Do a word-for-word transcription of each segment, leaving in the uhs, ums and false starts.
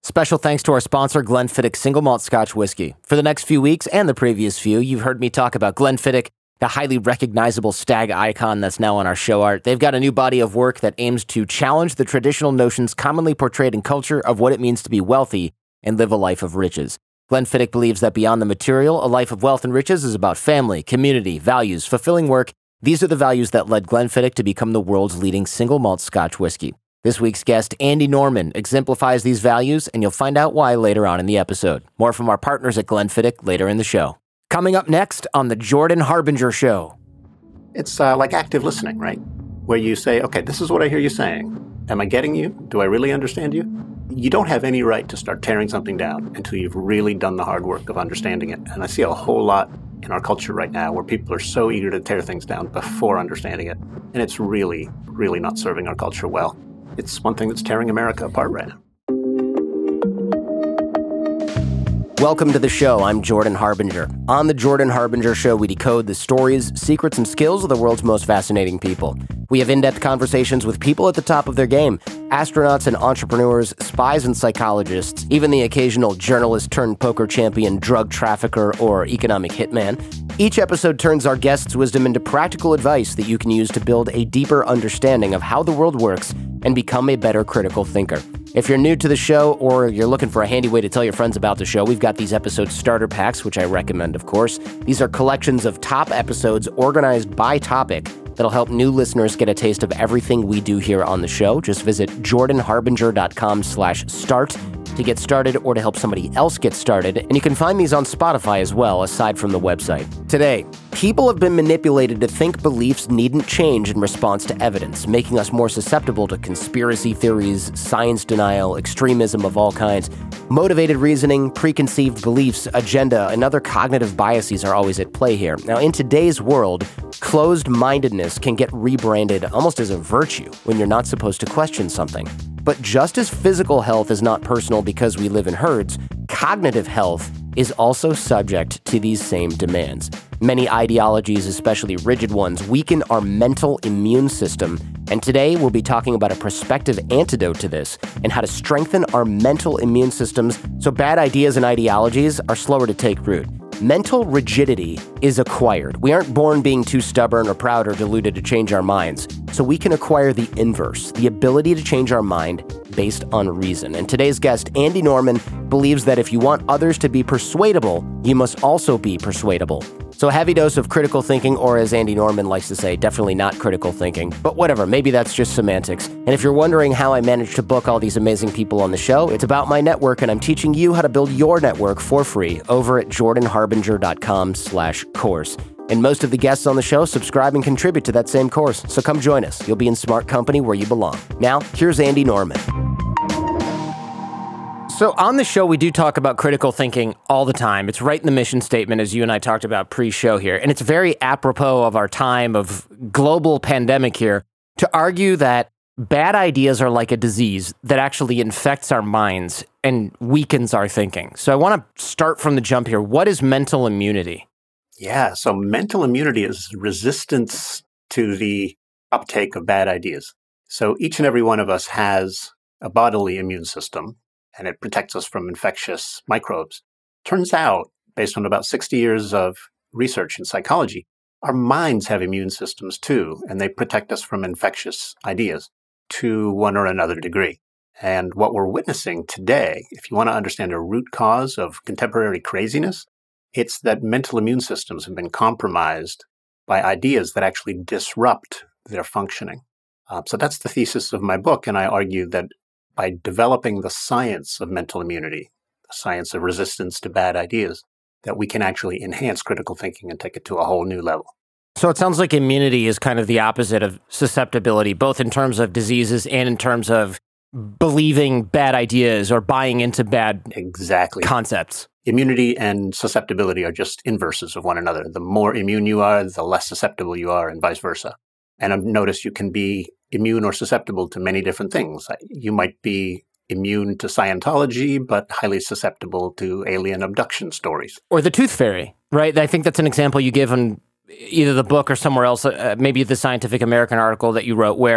Special thanks to our sponsor, Glenfiddich Single Malt Scotch Whiskey. For the next few weeks and the previous few, you've heard me talk about Glenfiddich, the highly recognizable stag icon that's now on our show art. They've got a new body of work that aims to challenge the traditional notions commonly portrayed in culture of what it means to be wealthy and live a life of riches. Glenfiddich believes that beyond the material, a life of wealth and riches is about family, community, values, fulfilling work. These are the values that led Glenfiddich to become the world's leading single malt Scotch whiskey. This week's guest, Andy Norman, exemplifies these values, and you'll find out why later on in the episode. More from our partners at Glenfiddich later in the show. Coming up next on The Jordan Harbinger Show. It's uh, like active listening, right? Where you say, okay, this is what I hear you saying. Am I getting you? Do I really understand you? You don't have any right to start tearing something down until you've really done the hard work of understanding it. And I see a whole lot in our culture right now where people are so eager to tear things down before understanding it. And it's really, really not serving our culture well. It's one thing that's tearing America apart right now. Welcome to the show. I'm Jordan Harbinger. On The Jordan Harbinger Show, we decode the stories, secrets, and skills of the world's most fascinating people. We have in-depth conversations with people at the top of their game, astronauts and entrepreneurs, spies and psychologists, even the occasional journalist turned poker champion, drug trafficker, or economic hitman. Each episode turns our guests' wisdom into practical advice that you can use to build a deeper understanding of how the world works and become a better critical thinker. If you're new to the show or you're looking for a handy way to tell your friends about the show, we've got these episode starter packs, which I recommend, of course. These are collections of top episodes organized by topic that'll help new listeners get a taste of everything we do here on the show. Just visit jordanharbinger.com slash start to get started or to help somebody else get started. And you can find these on Spotify as well, aside from the website. Today, people have been manipulated to think beliefs needn't change in response to evidence, making us more susceptible to conspiracy theories, science denial, extremism of all kinds. Motivated reasoning, preconceived beliefs, agenda, and other cognitive biases are always at play here. Now, in today's world, closed-mindedness can get rebranded almost as a virtue when you're not supposed to question something. But just as physical health is not personal because we live in herds, cognitive health is also subject to these same demands. Many ideologies, especially rigid ones, weaken our mental immune system, and today we'll be talking about a prospective antidote to this and how to strengthen our mental immune systems so bad ideas and ideologies are slower to take root. Mental rigidity is acquired. We aren't born being too stubborn or proud or deluded to change our minds. So we can acquire the inverse, the ability to change our mind based on reason. And today's guest, Andy Norman, believes that if you want others to be persuadable, you must also be persuadable. So a heavy dose of critical thinking, or as Andy Norman likes to say, definitely not critical thinking. But whatever, maybe that's just semantics. And if you're wondering how I managed to book all these amazing people on the show, it's about my network, and I'm teaching you how to build your network for free over at jordanharbinger.com slash course. And most of the guests on the show subscribe and contribute to that same course. So come join us. You'll be in smart company where you belong. Now, here's Andy Norman. So on the show, we do talk about critical thinking all the time. It's right in the mission statement, as you and I talked about pre-show here. And it's very apropos of our time of global pandemic here to argue that bad ideas are like a disease that actually infects our minds and weakens our thinking. So I want to start from the jump here. What is mental immunity? Yeah, so mental immunity is resistance to the uptake of bad ideas. So each and every one of us has a bodily immune system, and it protects us from infectious microbes. Turns out, based on about sixty years of research in psychology, our minds have immune systems too, and they protect us from infectious ideas to one or another degree. And what we're witnessing today, if you want to understand a root cause of contemporary craziness, it's that mental immune systems have been compromised by ideas that actually disrupt their functioning. Uh, so that's the thesis of my book, and I argue that by developing the science of mental immunity, the science of resistance to bad ideas, that we can actually enhance critical thinking and take it to a whole new level. So it sounds like immunity is kind of the opposite of susceptibility, both in terms of diseases and in terms of believing bad ideas or buying into bad exactly. concepts. Immunity and susceptibility are just inverses of one another. The more immune you are, the less susceptible you are, and vice versa. And I've noticed you can be immune or susceptible to many different things. You might be immune to Scientology, but highly susceptible to alien abduction stories. Or the tooth fairy, right? I think that's an example you give in either the book or somewhere else, uh, maybe the Scientific American article that you wrote, where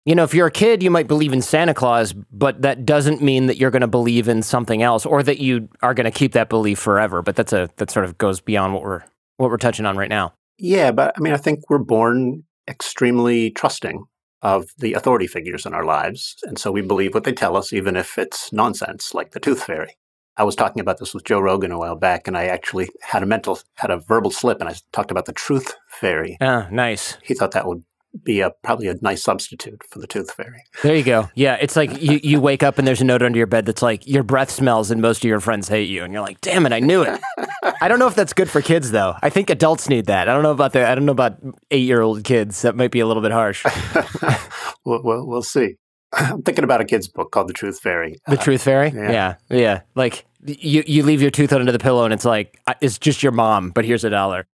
You know, if you're a kid, you might believe in Santa Claus, but that doesn't mean that you're going to believe in something else or that you are going to keep that belief forever. But that's a that sort of goes beyond what we're what we're touching on right now. Yeah, but I mean, I think we're born extremely trusting of the authority figures in our lives. And so we believe what they tell us, even if it's nonsense, like the tooth fairy. I was talking about this with Joe Rogan a while back, and I actually had a mental, had a verbal slip, and I talked about the truth fairy. Ah, nice. He thought that would be a probably a nice substitute for the tooth fairy. There you go. Yeah, it's like you, you wake up and there's a note under your bed that's like, your breath smells and most of your friends hate you. And you're like, damn it, I knew it. I don't know if that's good for kids, though. I think adults need that. I don't know about the, I don't know about eight-year-old kids. That might be a little bit harsh. we'll, we'll, we'll see. I'm thinking about a kid's book called The Truth Fairy. The uh, Truth Fairy? Yeah. yeah. Yeah. Like, you, you leave your tooth under the pillow and it's like, it's just your mom, but here's a dollar.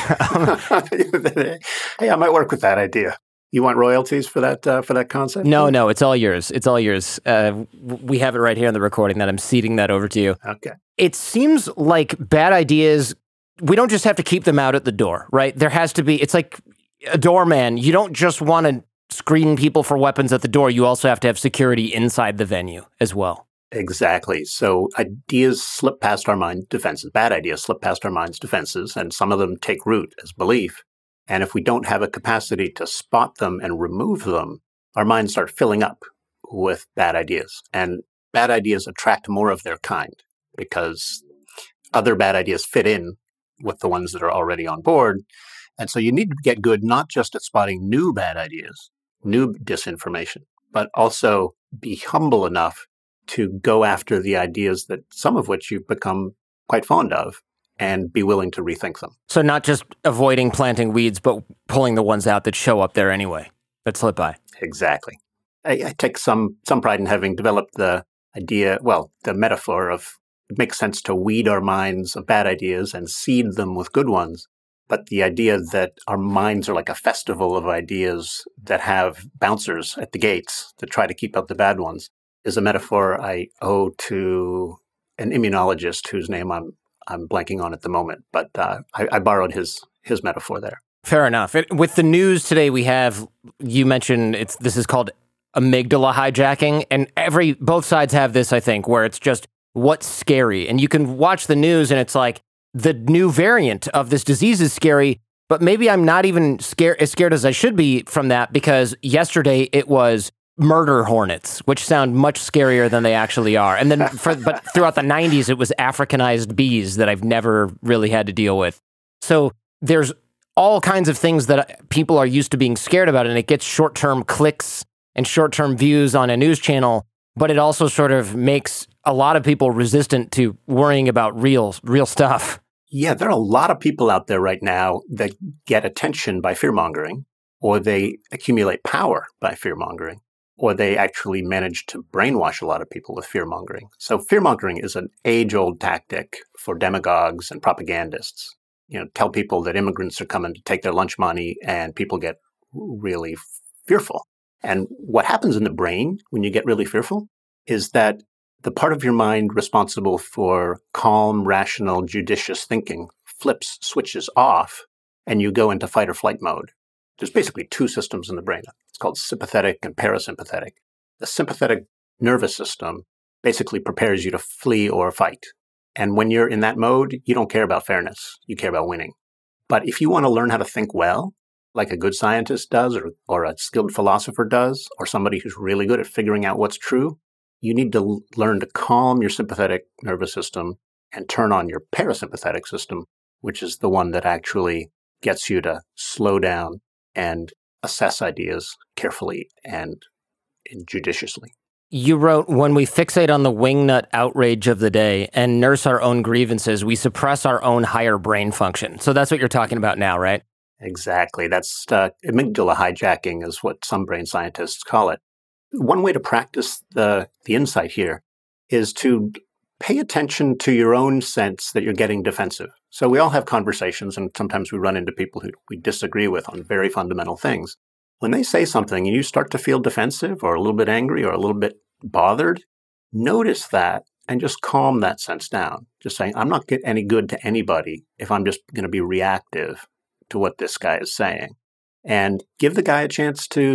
Hey, I might work with that idea. You want royalties for that uh, for that concept? No, no, it's all yours. It's all yours. Uh, we have it right here in the recording that I'm ceding that over to you. Okay. It seems like bad ideas, we don't just have to keep them out at the door, right? There has to be, it's like a doorman. You don't just want to screen people for weapons at the door. You also have to have security inside the venue as well. Exactly. So ideas slip past our mind defenses. Bad ideas slip past our mind's defenses, and some of them take root as belief. And if we don't have a capacity to spot them and remove them, our minds start filling up with bad ideas. And bad ideas attract more of their kind because other bad ideas fit in with the ones that are already on board. And so you need to get good not just at spotting new bad ideas, new disinformation, but also be humble enough to go after the ideas that some of which you've become quite fond of and be willing to rethink them. So not just avoiding planting weeds, but pulling the ones out that show up there anyway, that slip by. Exactly. I, I take some some pride in having developed the idea, well, the metaphor of it makes sense to weed our minds of bad ideas and seed them with good ones. But the idea that our minds are like a festival of ideas that have bouncers at the gates that try to keep out the bad ones is a metaphor I owe to an immunologist whose name I'm I'm blanking on at the moment, but uh, I, I borrowed his his metaphor there. Fair enough. It, with the news today, we have, you mentioned it's this is called amygdala hijacking, and every both sides have this, I think, where it's just what's scary, and you can watch the news, and it's like the new variant of this disease is scary, but maybe I'm not even scared as scared as I should be from that because yesterday it was murder hornets, which sound much scarier than they actually are. And then, for, but throughout the nineties, it was Africanized bees that I've never really had to deal with. So there's all kinds of things that people are used to being scared about, and it gets short-term clicks and short-term views on a news channel, but it also sort of makes a lot of people resistant to worrying about real, real stuff. Yeah, there are a lot of people out there right now that get attention by fear-mongering, or they accumulate power by fear-mongering, or they actually manage to brainwash a lot of people with fear-mongering. So fear-mongering is an age-old tactic for demagogues and propagandists. You know, tell people that immigrants are coming to take their lunch money, and people get really fearful. And what happens in the brain when you get really fearful is that the part of your mind responsible for calm, rational, judicious thinking flips, switches off, and you go into fight or flight mode. There's basically two systems in the brain. It's called sympathetic and parasympathetic. The sympathetic nervous system basically prepares you to flee or fight. And when you're in that mode, you don't care about fairness. You care about winning. But if you want to learn how to think well, like a good scientist does, or, or a skilled philosopher does, or somebody who's really good at figuring out what's true, you need to l- learn to calm your sympathetic nervous system and turn on your parasympathetic system, which is the one that actually gets you to slow down and assess ideas carefully and, and judiciously. You wrote, when we fixate on the wingnut outrage of the day and nurse our own grievances, we suppress our own higher brain function. So that's what you're talking about now, right? Exactly. That's uh, amygdala hijacking is what some brain scientists call it. One way to practice the, the insight here is to pay attention to your own sense that you're getting defensive. So we all have conversations, and sometimes we run into people who we disagree with on very fundamental things. When they say something and you start to feel defensive or a little bit angry or a little bit bothered, notice that and just calm that sense down. Just saying, I'm not getting any good to anybody if I'm just going to be reactive to what this guy is saying. And give the guy a chance to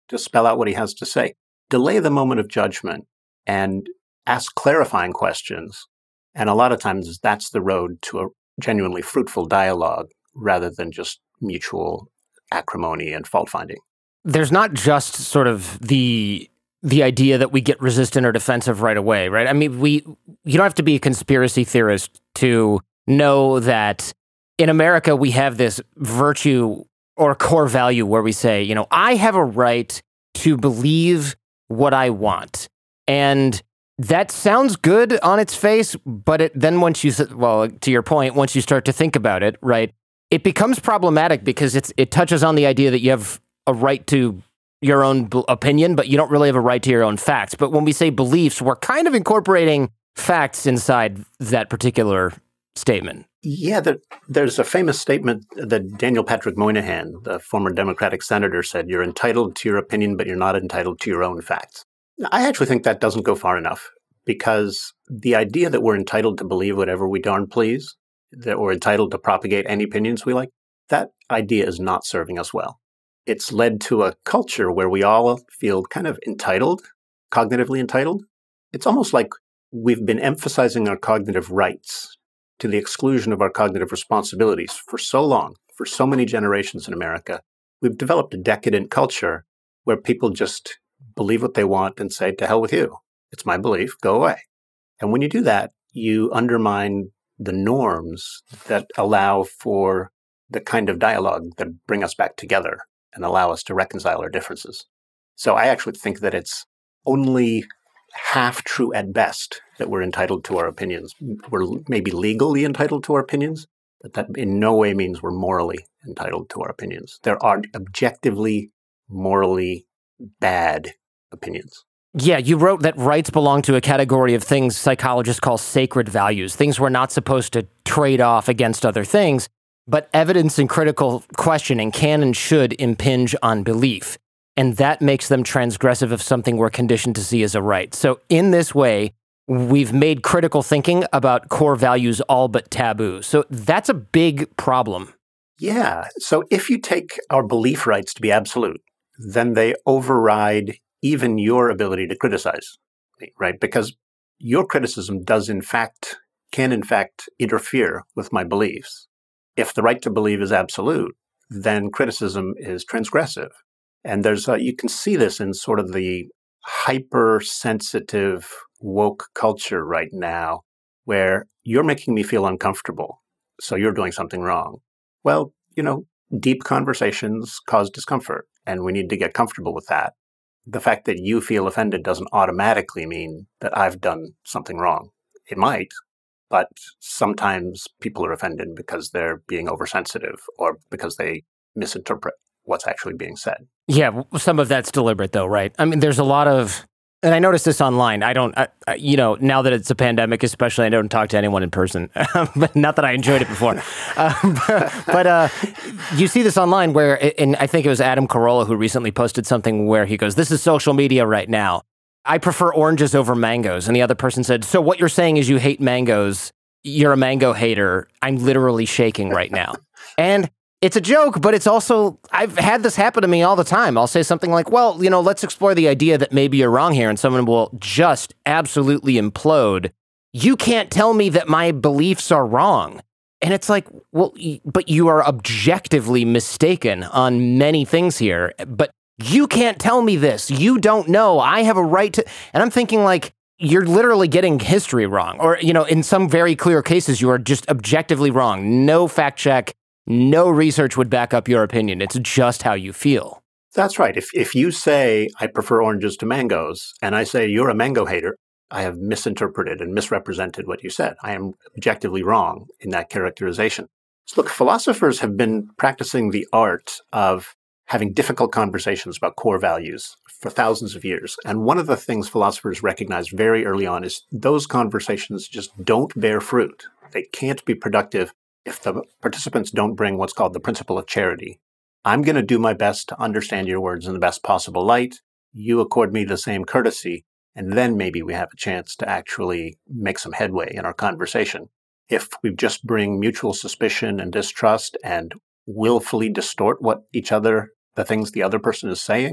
to spell out what he has to say. Delay the moment of judgment and ask clarifying questions. And a lot of times that's the road to a genuinely fruitful dialogue rather than just mutual acrimony and fault finding. There's not just sort of the the idea that we get resistant or defensive right away, right? I mean, we you don't have to be a conspiracy theorist to know that in America we have this virtue or core value where we say, you know, I have a right to believe what I want. And that sounds good on its face, but it, then once you, well, to your point, once you start to think about it, right, it becomes problematic because it's it touches on the idea that you have a right to your own b- opinion, but you don't really have a right to your own facts. But when we say beliefs, we're kind of incorporating facts inside that particular statement. Yeah, there, there's a famous statement that Daniel Patrick Moynihan, the former Democratic senator, said, "You're entitled to your opinion, but you're not entitled to your own facts." I actually think that doesn't go far enough, because the idea that we're entitled to believe whatever we darn please, that we're entitled to propagate any opinions we like, that idea is not serving us well. It's led to a culture where we all feel kind of entitled, cognitively entitled. It's almost like we've been emphasizing our cognitive rights to the exclusion of our cognitive responsibilities for so long, for so many generations in America. We've developed a decadent culture where people just believe what they want and say, to hell with you. It's my belief, go away. And when you do that, you undermine the norms that allow for the kind of dialogue that bring us back together and allow us to reconcile our differences. So I actually think that it's only half true at best that we're entitled to our opinions. We're maybe legally entitled to our opinions, but that in no way means we're morally entitled to our opinions. There are objectively, morally bad opinions. Yeah, you wrote that rights belong to a category of things psychologists call sacred values, things we're not supposed to trade off against other things, but evidence and critical questioning can and should impinge on belief, and that makes them transgressive of something we're conditioned to see as a right. So in this way, we've made critical thinking about core values all but taboo. So that's a big problem. Yeah, so if you take our belief rights to be absolute, then they override even your ability to criticize me, right? Because your criticism does in fact, can in fact interfere with my beliefs. If the right to believe is absolute, then criticism is transgressive. And there's a, you can see this in sort of the hypersensitive woke culture right now, where you're making me feel uncomfortable, so you're doing something wrong. Well, you know, deep conversations cause discomfort, and we need to get comfortable with that. The fact that you feel offended doesn't automatically mean that I've done something wrong. It might, but sometimes people are offended because they're being oversensitive or because they misinterpret what's actually being said. Yeah, some of that's deliberate though, right? I mean, there's a lot of, and I noticed this online. I don't, I, I, you know, now that it's a pandemic, especially, I don't talk to anyone in person, but not that I enjoyed it before. um, but uh, you see this online where, and I think it was Adam Carolla who recently posted something where he goes, "This is social media right now. I prefer oranges over mangoes." And the other person said, "So what you're saying is you hate mangoes. You're a mango hater." I'm literally shaking right now. And it's a joke, but it's also, I've had this happen to me all the time. I'll say something like, well, you know, let's explore the idea that maybe you're wrong here, and someone will just absolutely implode. You can't tell me that my beliefs are wrong. And it's like, well, but you are objectively mistaken on many things here, but you can't tell me this. You don't know. I have a right to, and I'm thinking like, you're literally getting history wrong. Or, you know, in some very clear cases, you are just objectively wrong. No fact check. No research would back up your opinion. It's just how you feel. That's right. If if you say, I prefer oranges to mangoes, and I say you're a mango hater, I have misinterpreted and misrepresented what you said. I am objectively wrong in that characterization. So look, philosophers have been practicing the art of having difficult conversations about core values for thousands of years. And one of the things philosophers recognized very early on is those conversations just don't bear fruit. They can't be productive if the participants don't bring what's called the principle of charity. I'm going to do my best to understand your words in the best possible light. You accord me the same courtesy, and then maybe we have a chance to actually make some headway in our conversation. If we just bring mutual suspicion and distrust and willfully distort what each other, the things the other person is saying,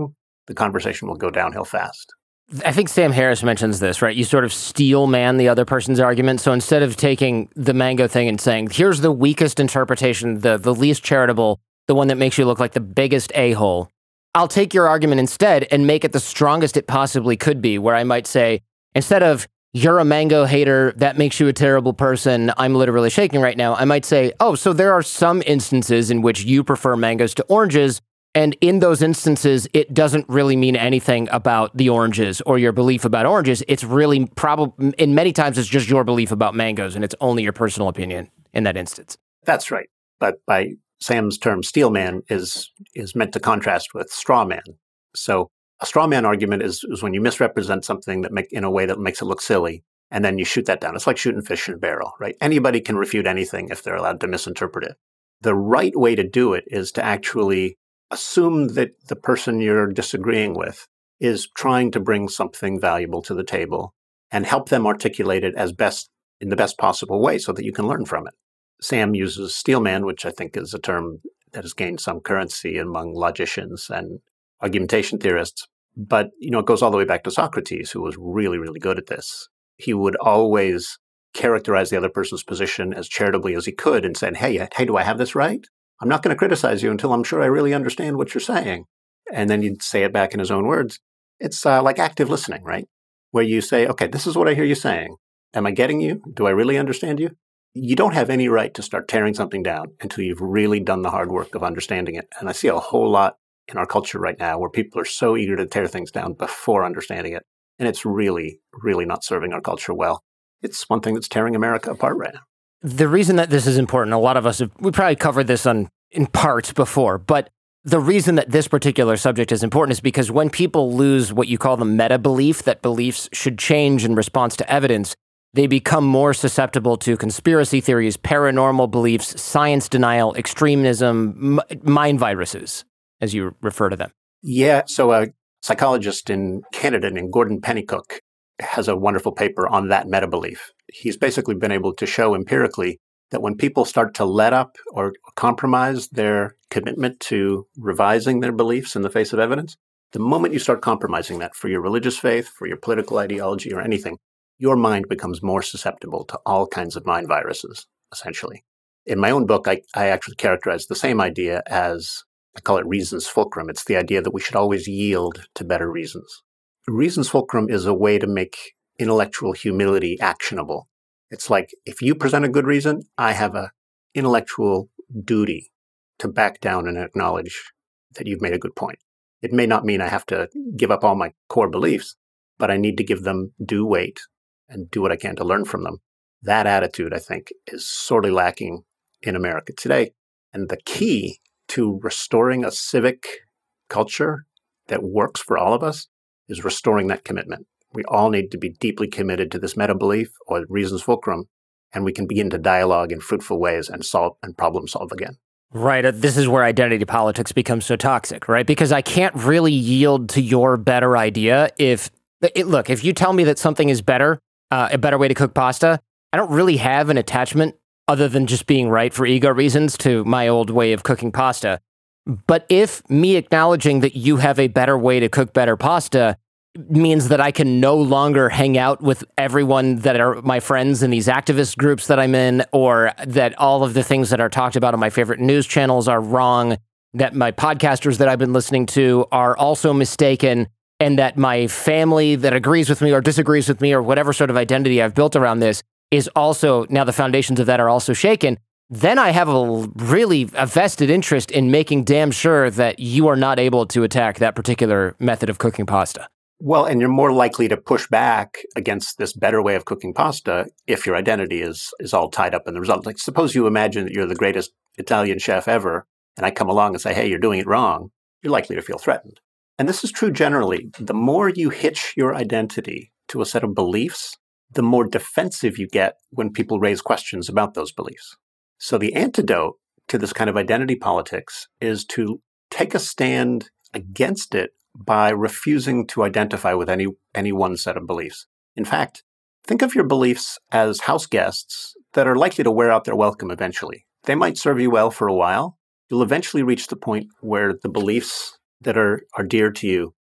the conversation will go downhill fast. I think Sam Harris mentions this, right? You sort of steel man the other person's argument. So instead of taking the mango thing and saying, here's the weakest interpretation, the, the least charitable, the one that makes you look like the biggest a-hole, I'll take your argument instead and make it the strongest it possibly could be, where I might say, instead of, you're a mango hater, that makes you a terrible person, I'm literally shaking right now, I might say, oh, so there are some instances in which you prefer mangoes to oranges, and in those instances, it doesn't really mean anything about the oranges or your belief about oranges. It's really probably, in many times, it's just your belief about mangoes, and it's only your personal opinion in that instance. That's right. But by Sam's term, steel man is is meant to contrast with straw man. So a straw man argument is, is when you misrepresent something that make, in a way that makes it look silly, and then you shoot that down. It's like shooting fish in a barrel, right? Anybody can refute anything if they're allowed to misinterpret it. The right way to do it is to actually assume that the person you're disagreeing with is trying to bring something valuable to the table and help them articulate it as best in the best possible way so that you can learn from it. Sam uses steelman, which I think is a term that has gained some currency among logicians and argumentation theorists. But, you know, it goes all the way back to Socrates, who was really, really good at this. He would always characterize the other person's position as charitably as he could and said, hey, hey, do I have this right? I'm not going to criticize you until I'm sure I really understand what you're saying. And then you'd say it back in his own words. It's uh, like active listening, right? Where you say, okay, this is what I hear you saying. Am I getting you? Do I really understand you? You don't have any right to start tearing something down until you've really done the hard work of understanding it. And I see a whole lot in our culture right now where people are so eager to tear things down before understanding it. And it's really, really not serving our culture well. It's one thing that's tearing America apart right now. The reason that this is important, a lot of us have, we probably covered this on in parts before, but the reason that this particular subject is important is because when people lose what you call the meta belief, that beliefs should change in response to evidence, they become more susceptible to conspiracy theories, paranormal beliefs, science denial, extremism, m- mind viruses, as you refer to them. Yeah. So a psychologist in Canada named Gordon Pennycook has a wonderful paper on that meta belief. He's basically been able to show empirically that when people start to let up or compromise their commitment to revising their beliefs in the face of evidence, the moment you start compromising that for your religious faith, for your political ideology or anything, your mind becomes more susceptible to all kinds of mind viruses, essentially. In my own book, I, I actually characterize the same idea as, I call it reason's fulcrum. It's the idea that we should always yield to better reasons. Reason's fulcrum is a way to make intellectual humility actionable. It's like, if you present a good reason, I have an intellectual duty to back down and acknowledge that you've made a good point. It may not mean I have to give up all my core beliefs, but I need to give them due weight and do what I can to learn from them. That attitude, I think, is sorely lacking in America today. And the key to restoring a civic culture that works for all of us is restoring that commitment. We all need to be deeply committed to this meta belief or reason's fulcrum, and we can begin to dialogue in fruitful ways and solve and problem solve again. Right. This is where identity politics becomes so toxic, right? Because I can't really yield to your better idea if, it, look, if you tell me that something is better, uh, a better way to cook pasta, I don't really have an attachment other than just being right for ego reasons to my old way of cooking pasta. But if me acknowledging that you have a better way to cook better pasta means that I can no longer hang out with everyone that are my friends in these activist groups that I'm in, or that all of the things that are talked about on my favorite news channels are wrong, that my podcasters that I've been listening to are also mistaken, and that my family that agrees with me or disagrees with me or whatever sort of identity I've built around this is also, now the foundations of that are also shaken, then I have a really a vested interest in making damn sure that you are not able to attack that particular method of cooking pasta. Well, and you're more likely to push back against this better way of cooking pasta if your identity is is all tied up in the result. Like, suppose you imagine that you're the greatest Italian chef ever, and I come along and say, hey, you're doing it wrong. You're likely to feel threatened. And this is true generally. The more you hitch your identity to a set of beliefs, the more defensive you get when people raise questions about those beliefs. So the antidote to this kind of identity politics is to take a stand against it by refusing to identify with any any one set of beliefs. In fact, think of your beliefs as house guests that are likely to wear out their welcome eventually. They might serve you well for a while. You'll eventually reach the point where the beliefs that are, are dear to you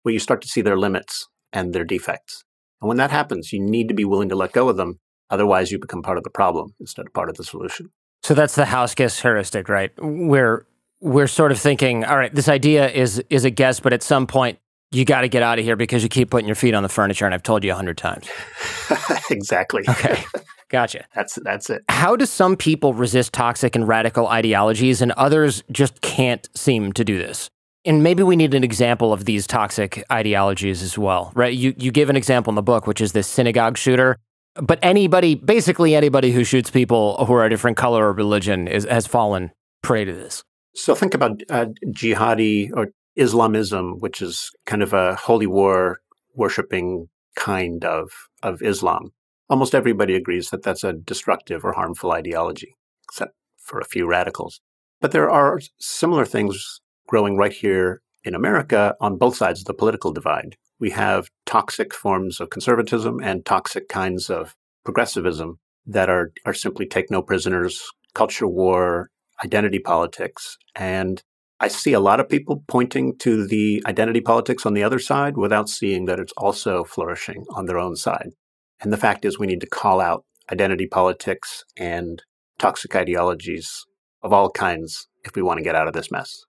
where you start to see their limits and their defects. And when that happens, you need to be willing to let go of them. Otherwise, you become part of the problem instead of part of the solution. So that's the house guest heuristic, right? Where we're sort of thinking, all right, this idea is is a guess, but at some point, you got to get out of here because you keep putting your feet on the furniture, and I've told you a hundred times. Exactly. Okay. Gotcha. That's that's it. How do some people resist toxic and radical ideologies and others just can't seem to do this? And maybe we need an example of these toxic ideologies as well, right? You you give an example in the book, which is this synagogue shooter. But anybody, basically anybody who shoots people who are a different color or religion is, has fallen prey to this. So think about uh, jihadi or Islamism, which is kind of a holy war worshipping kind of, of Islam. Almost everybody agrees that that's a destructive or harmful ideology, except for a few radicals. But there are similar things growing right here in America on both sides of the political divide. We have toxic forms of conservatism and toxic kinds of progressivism that are, are simply take no prisoners, culture war, identity politics. And I see a lot of people pointing to the identity politics on the other side without seeing that it's also flourishing on their own side. And the fact is we need to call out identity politics and toxic ideologies of all kinds if we want to get out of this mess.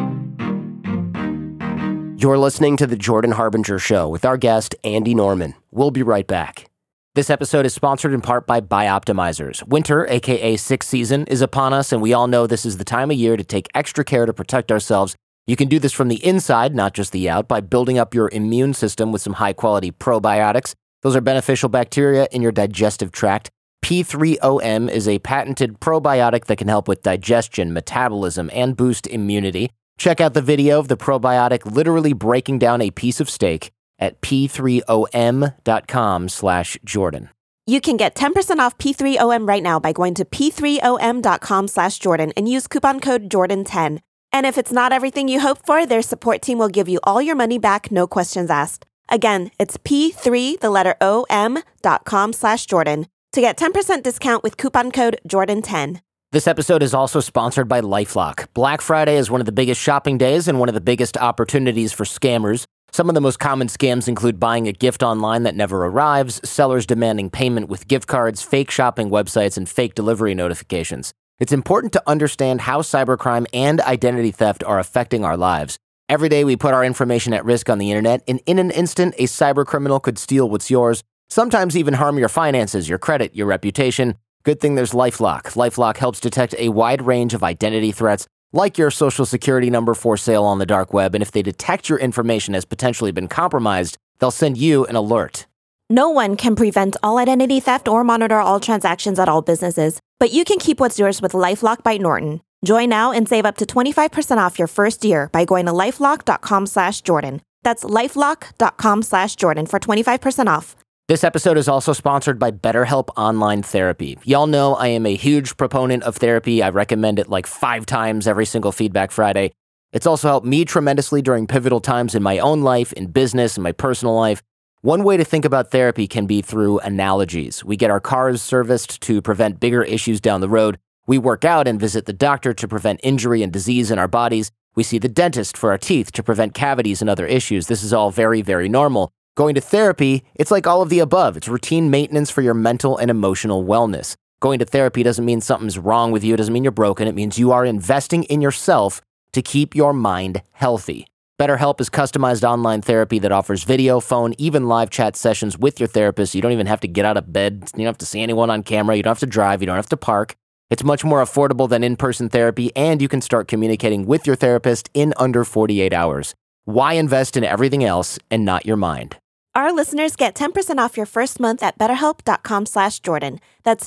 You're listening to The Jordan Harbinger Show with our guest, Andy Norman. We'll be right back. This episode is sponsored in part by Bioptimizers. Winter, aka sixth season, is upon us, and we all know this is the time of year to take extra care to protect ourselves. You can do this from the inside, not just the out, by building up your immune system with some high-quality probiotics. Those are beneficial bacteria in your digestive tract. P three O M is a patented probiotic that can help with digestion, metabolism, and boost immunity. Check out the video of the probiotic literally breaking down a piece of steak at p three o m dot com slash Jordan. You can get ten percent off P three O M right now by going to p three o m dot com slash Jordan and use coupon code Jordan ten. And if it's not everything you hoped for, their support team will give you all your money back, no questions asked. Again, it's p three, the letter O M, dot com slash Jordan to get ten percent discount with coupon code Jordan ten. This episode is also sponsored by LifeLock. Black Friday is one of the biggest shopping days and one of the biggest opportunities for scammers. Some of the most common scams include buying a gift online that never arrives, sellers demanding payment with gift cards, fake shopping websites, and fake delivery notifications. It's important to understand how cybercrime and identity theft are affecting our lives. Every day we put our information at risk on the internet, and in an instant, a cybercriminal could steal what's yours, sometimes even harm your finances, your credit, your reputation. Good thing there's LifeLock. LifeLock helps detect a wide range of identity threats, like your social security number for sale on the dark web, and if they detect your information has potentially been compromised, they'll send you an alert. No one can prevent all identity theft or monitor all transactions at all businesses, but you can keep what's yours with LifeLock by Norton. Join now and save up to twenty-five percent off your first year by going to lifelock dot com slash Jordan. That's lifelock dot com slash Jordan for twenty-five percent off. This episode is also sponsored by BetterHelp Online Therapy. Y'all know I am a huge proponent of therapy. I recommend it like five times every single Feedback Friday. It's also helped me tremendously during pivotal times in my own life, in business, and my personal life. One way to think about therapy can be through analogies. We get our cars serviced to prevent bigger issues down the road. We work out and visit the doctor to prevent injury and disease in our bodies. We see the dentist for our teeth to prevent cavities and other issues. This is all very, very normal. Going to therapy, it's like all of the above. It's routine maintenance for your mental and emotional wellness. Going to therapy doesn't mean something's wrong with you. It doesn't mean you're broken. It means you are investing in yourself to keep your mind healthy. BetterHelp is customized online therapy that offers video, phone, even live chat sessions with your therapist. You don't even have to get out of bed. You don't have to see anyone on camera. You don't have to drive. You don't have to park. It's much more affordable than in-person therapy, and you can start communicating with your therapist in under forty-eight hours. Why invest in everything else and not your mind? Our listeners get ten percent off your first month at betterhelp dot com slash Jordan. That's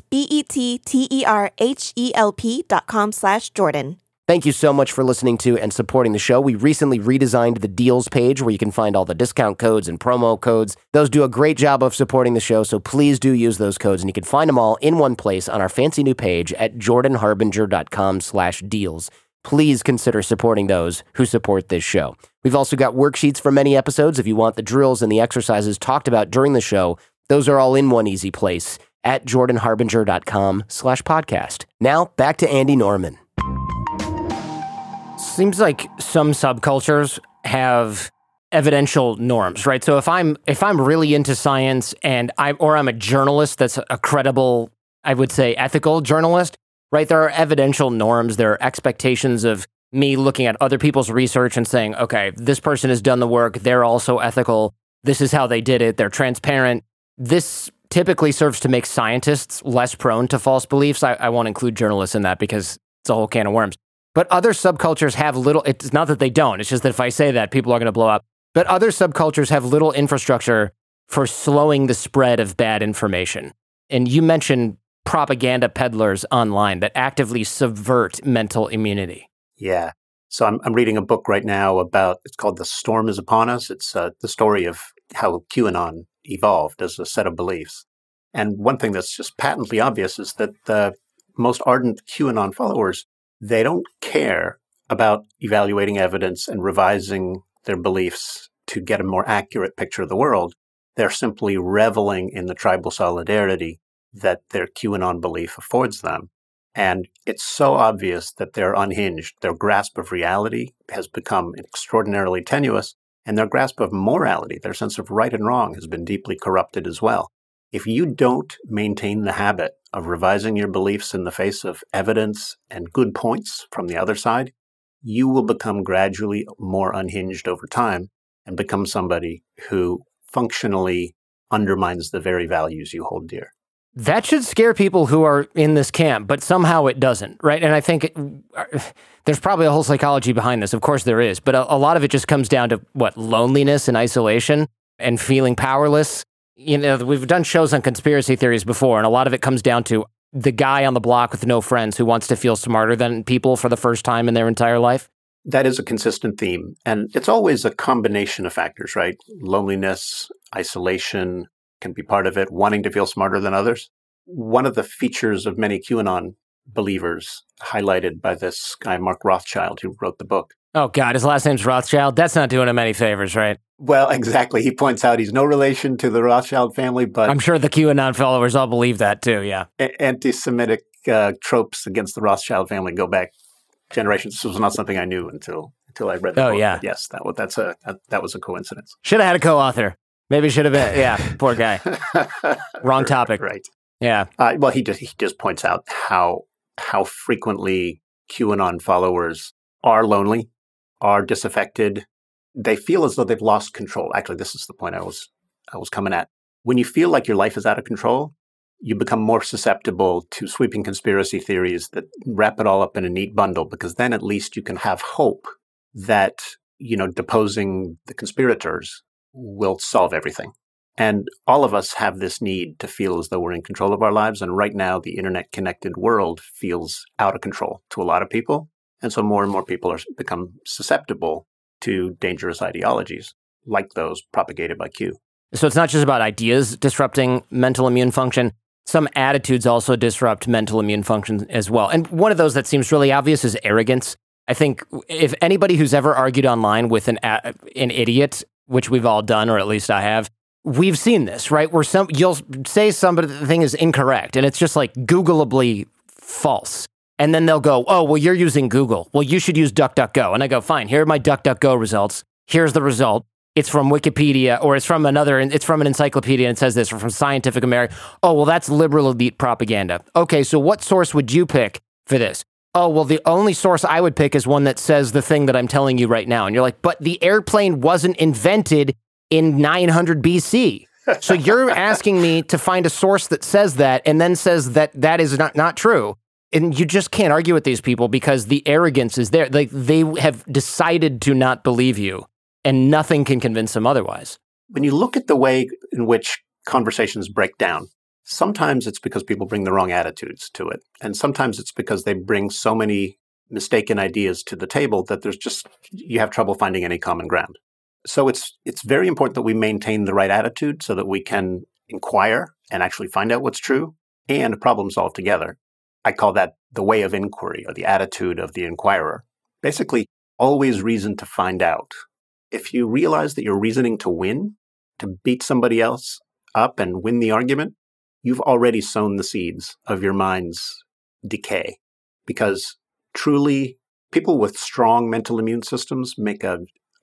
B-E-T-T-E-R-H-E-L-P dot com slash Jordan. Thank you so much for listening to and supporting the show. We recently redesigned the deals page where you can find all the discount codes and promo codes. Those do a great job of supporting the show, so please do use those codes, and you can find them all in one place on our fancy new page at jordan harbinger dot com slash deals. Please consider supporting those who support this show. We've also got worksheets for many episodes if you want the drills and the exercises talked about during the show. Those are all in one easy place at jordan harbinger dot com slash podcast. Now, back to Andy Norman. Seems like some subcultures have evidential norms, right? So if I'm if I'm really into science and I or I'm a journalist that's a credible, I would say ethical journalist, right? There are evidential norms, there are expectations of me looking at other people's research and saying, okay, this person has done the work, they're also ethical, this is how they did it, they're transparent. This typically serves to make scientists less prone to false beliefs. I, I won't include journalists in that because it's a whole can of worms. But other subcultures have little, it's not that they don't, it's just that if I say that, people are going to blow up. But other subcultures have little infrastructure for slowing the spread of bad information. And you mentioned propaganda peddlers online that actively subvert mental immunity. Yeah. So I'm, I'm reading a book right now about, it's called The Storm is Upon Us. It's uh, the story of how QAnon evolved as a set of beliefs. And one thing that's just patently obvious is that the most ardent QAnon followers, they don't care about evaluating evidence and revising their beliefs to get a more accurate picture of the world. They're simply reveling in the tribal solidarity that their QAnon belief affords them. And it's so obvious that they're unhinged. Their grasp of reality has become extraordinarily tenuous, and their grasp of morality, their sense of right and wrong, has been deeply corrupted as well. If you don't maintain the habit of revising your beliefs in the face of evidence and good points from the other side, you will become gradually more unhinged over time and become somebody who functionally undermines the very values you hold dear. That should scare people who are in this camp, but somehow it doesn't, right? And I think it, there's probably a whole psychology behind this. Of course there is, but a, a lot of it just comes down to, what, loneliness and isolation and feeling powerless. You know, we've done shows on conspiracy theories before, and a lot of it comes down to the guy on the block with no friends who wants to feel smarter than people for the first time in their entire life. That is a consistent theme, and it's always a combination of factors, right? Loneliness, isolation can be part of it, wanting to feel smarter than others. One of the features of many QAnon believers, highlighted by this guy, Mark Rothschild, who wrote the book. Oh, God, his last name's Rothschild. That's not doing him any favors, right? Well, exactly. He points out he's no relation to the Rothschild family, but I'm sure the QAnon followers all believe that too, yeah. A- anti-Semitic uh, tropes against the Rothschild family go back generations. This was not something I knew until until I read the oh, book. Yeah. But yes, that was, that's a, that, that was a coincidence. Should have had a co-author. Maybe should have been. Yeah, poor guy. Wrong topic. Right. Yeah. Uh, well, he just he just points out how how frequently QAnon followers are lonely, are disaffected. They feel as though they've lost control. Actually, this is the point I was I was coming at. When you feel like your life is out of control, you become more susceptible to sweeping conspiracy theories that wrap it all up in a neat bundle, because then at least you can have hope that, you know, deposing the conspirators will solve everything. And all of us have this need to feel as though we're in control of our lives. And right now, the internet-connected world feels out of control to a lot of people. And so more and more people are become susceptible to dangerous ideologies like those propagated by Q. So it's not just about ideas disrupting mental immune function. Some attitudes also disrupt mental immune function as well. And one of those that seems really obvious is arrogance. I think if anybody who's ever argued online with an an idiot, which we've all done, or at least I have, we've seen this, right? Where some you'll say somebody the thing is incorrect, and it's just like Googleably false. And then they'll go, oh, well, you're using Google. Well, you should use DuckDuckGo. And I go, fine, here are my DuckDuckGo results. Here's the result. It's from Wikipedia, or it's from another, it's from an encyclopedia, and it says this, or from Scientific American. Oh, well, that's liberal elite propaganda. Okay, so what source would you pick for this? Oh, well, the only source I would pick is one that says the thing that I'm telling you right now. And you're like, but the airplane wasn't invented in nine hundred B C. So you're asking me to find a source that says that and then says that that is not, not true. And you just can't argue with these people because the arrogance is there. Like, they have decided to not believe you, and nothing can convince them otherwise. When you look at the way in which conversations break down, sometimes it's because people bring the wrong attitudes to it. And sometimes it's because they bring so many mistaken ideas to the table that there's just, you have trouble finding any common ground. So it's it's very important that we maintain the right attitude so that we can inquire and actually find out what's true and problem solve together. I call that the way of inquiry, or the attitude of the inquirer. Basically, always reason to find out. If you realize that you're reasoning to win, to beat somebody else up and win the argument, you've already sown the seeds of your mind's decay. Because truly, people with strong mental immune systems make a,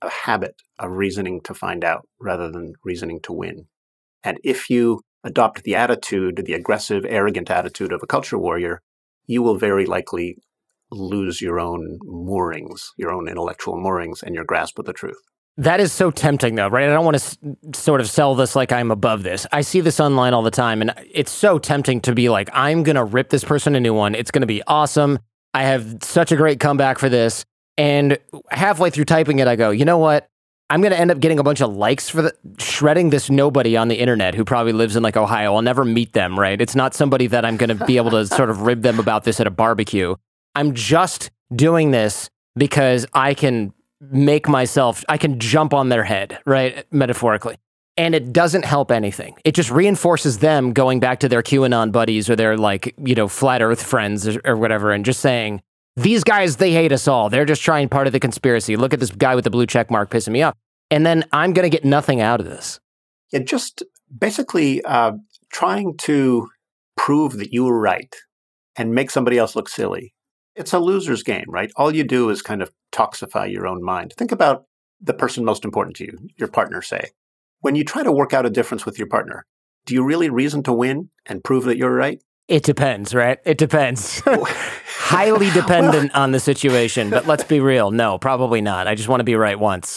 a habit of reasoning to find out rather than reasoning to win. And if you adopt the attitude, the aggressive, arrogant attitude of a culture warrior, you will very likely lose your own moorings, your own intellectual moorings, and your grasp of the truth. That is so tempting, though, right? I don't want to s- sort of sell this like I'm above this. I see this online all the time, and it's so tempting to be like, I'm going to rip this person a new one. It's going to be awesome. I have such a great comeback for this. And halfway through typing it, I go, you know what? I'm going to end up getting a bunch of likes for the, shredding this nobody on the internet who probably lives in like Ohio. I'll never meet them, right? It's not somebody that I'm going to be able to sort of rib them about this at a barbecue. I'm just doing this because I can make myself, I can jump on their head, right? Metaphorically. And it doesn't help anything. It just reinforces them going back to their QAnon buddies or their like, you know, flat earth friends or, or whatever, and just saying, these guys, they hate us all. They're just trying part of the conspiracy. Look at this guy with the blue check mark pissing me off. And then I'm going to get nothing out of this. Yeah, just basically uh, trying to prove that you were right and make somebody else look silly. It's a loser's game, right? All you do is kind of toxify your own mind. Think about the person most important to you, your partner, say. When you try to work out a difference with your partner, do you really reason to win and prove that you're right? It depends, right? It depends. Highly dependent well, on the situation, but let's be real. No, probably not. I just want to be right once.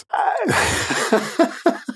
I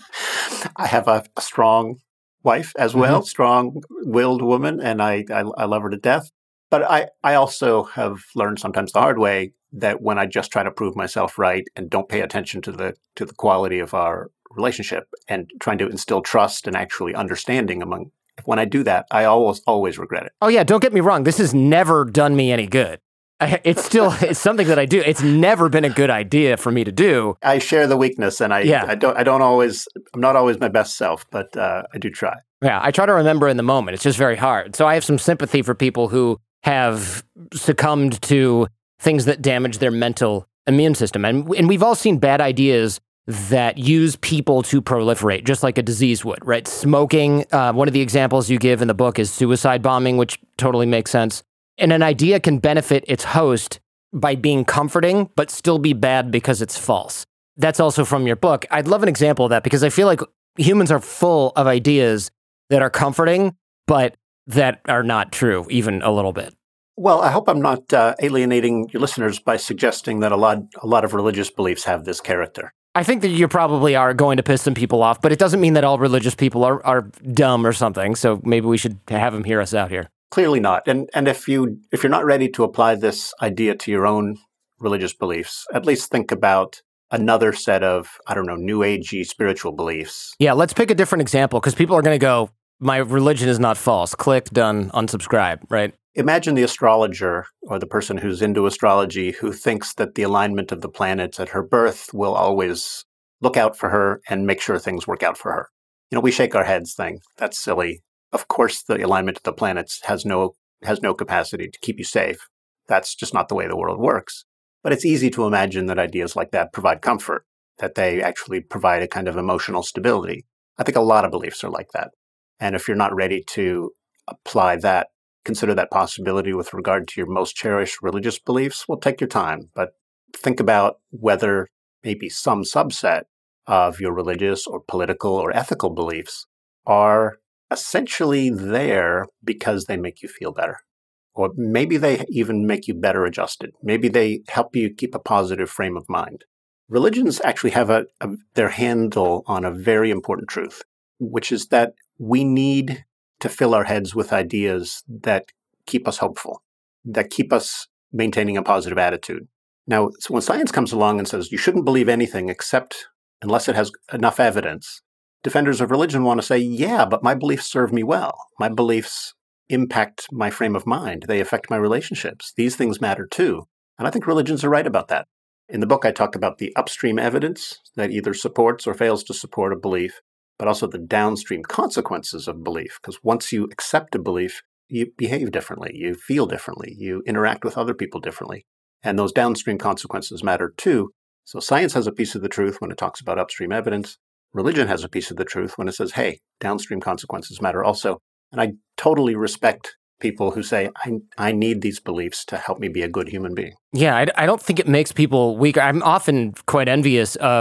have a, a strong wife as well, mm-hmm. strong-willed woman, and I, I I love her to death. But I, I also have learned sometimes the hard way that when I just try to prove myself right and don't pay attention to the to the quality of our relationship and trying to instill trust and actually understanding among, when I do that, I always always regret it. Oh yeah, don't get me wrong. This has never done me any good. I, it's still it's something that I do. It's never been a good idea for me to do. I share the weakness, and I yeah. I don't I don't always I'm not always my best self, but uh, I do try. Yeah, I try to remember in the moment. It's just very hard. So I have some sympathy for people who have succumbed to things that damage their mental immune system. And, and we've all seen bad ideas that use people to proliferate, just like a disease would, right? Smoking, uh, one of the examples you give in the book is suicide bombing, which totally makes sense. And an idea can benefit its host by being comforting, but still be bad because it's false. That's also from your book. I'd love an example of that because I feel like humans are full of ideas that are comforting, but that are not true, even a little bit. Well, I hope I'm not uh, alienating your listeners by suggesting that a lot, a lot of religious beliefs have this character. I think that you probably are going to piss some people off, but it doesn't mean that all religious people are, are dumb or something. So maybe we should have them hear us out here. Clearly not. And and if you if you're not ready to apply this idea to your own religious beliefs, at least think about another set of, I don't know, new agey spiritual beliefs. Yeah, let's pick a different example because people are going to go, my religion is not false. Click, done, unsubscribe, right? Imagine the astrologer or the person who's into astrology who thinks that the alignment of the planets at her birth will always look out for her and make sure things work out for her. You know, we shake our heads saying, that's silly. Of course, the alignment of the planets has no has no capacity to keep you safe. That's just not the way the world works. But it's easy to imagine that ideas like that provide comfort, that they actually provide a kind of emotional stability. I think a lot of beliefs are like that. And if you're not ready to apply that, consider that possibility with regard to your most cherished religious beliefs, well, take your time. But think about whether maybe some subset of your religious or political or ethical beliefs are essentially there because they make you feel better. Or maybe they even make you better adjusted. Maybe they help you keep a positive frame of mind. Religions actually have a, a, their handle on a very important truth, which is that we need to fill our heads with ideas that keep us hopeful, that keep us maintaining a positive attitude. Now, so when science comes along and says you shouldn't believe anything except unless it has enough evidence, defenders of religion want to say, yeah, but my beliefs serve me well. My beliefs impact my frame of mind. They affect my relationships. These things matter too. And I think religions are right about that. In the book, I talk about the upstream evidence that either supports or fails to support a belief, but also the downstream consequences of belief. Because once you accept a belief, you behave differently, you feel differently, you interact with other people differently. And those downstream consequences matter too. So science has a piece of the truth when it talks about upstream evidence. Religion has a piece of the truth when it says, hey, downstream consequences matter also. And I totally respect people who say, I, I need these beliefs to help me be a good human being. Yeah, I, I don't think it makes people weaker. I'm often quite envious of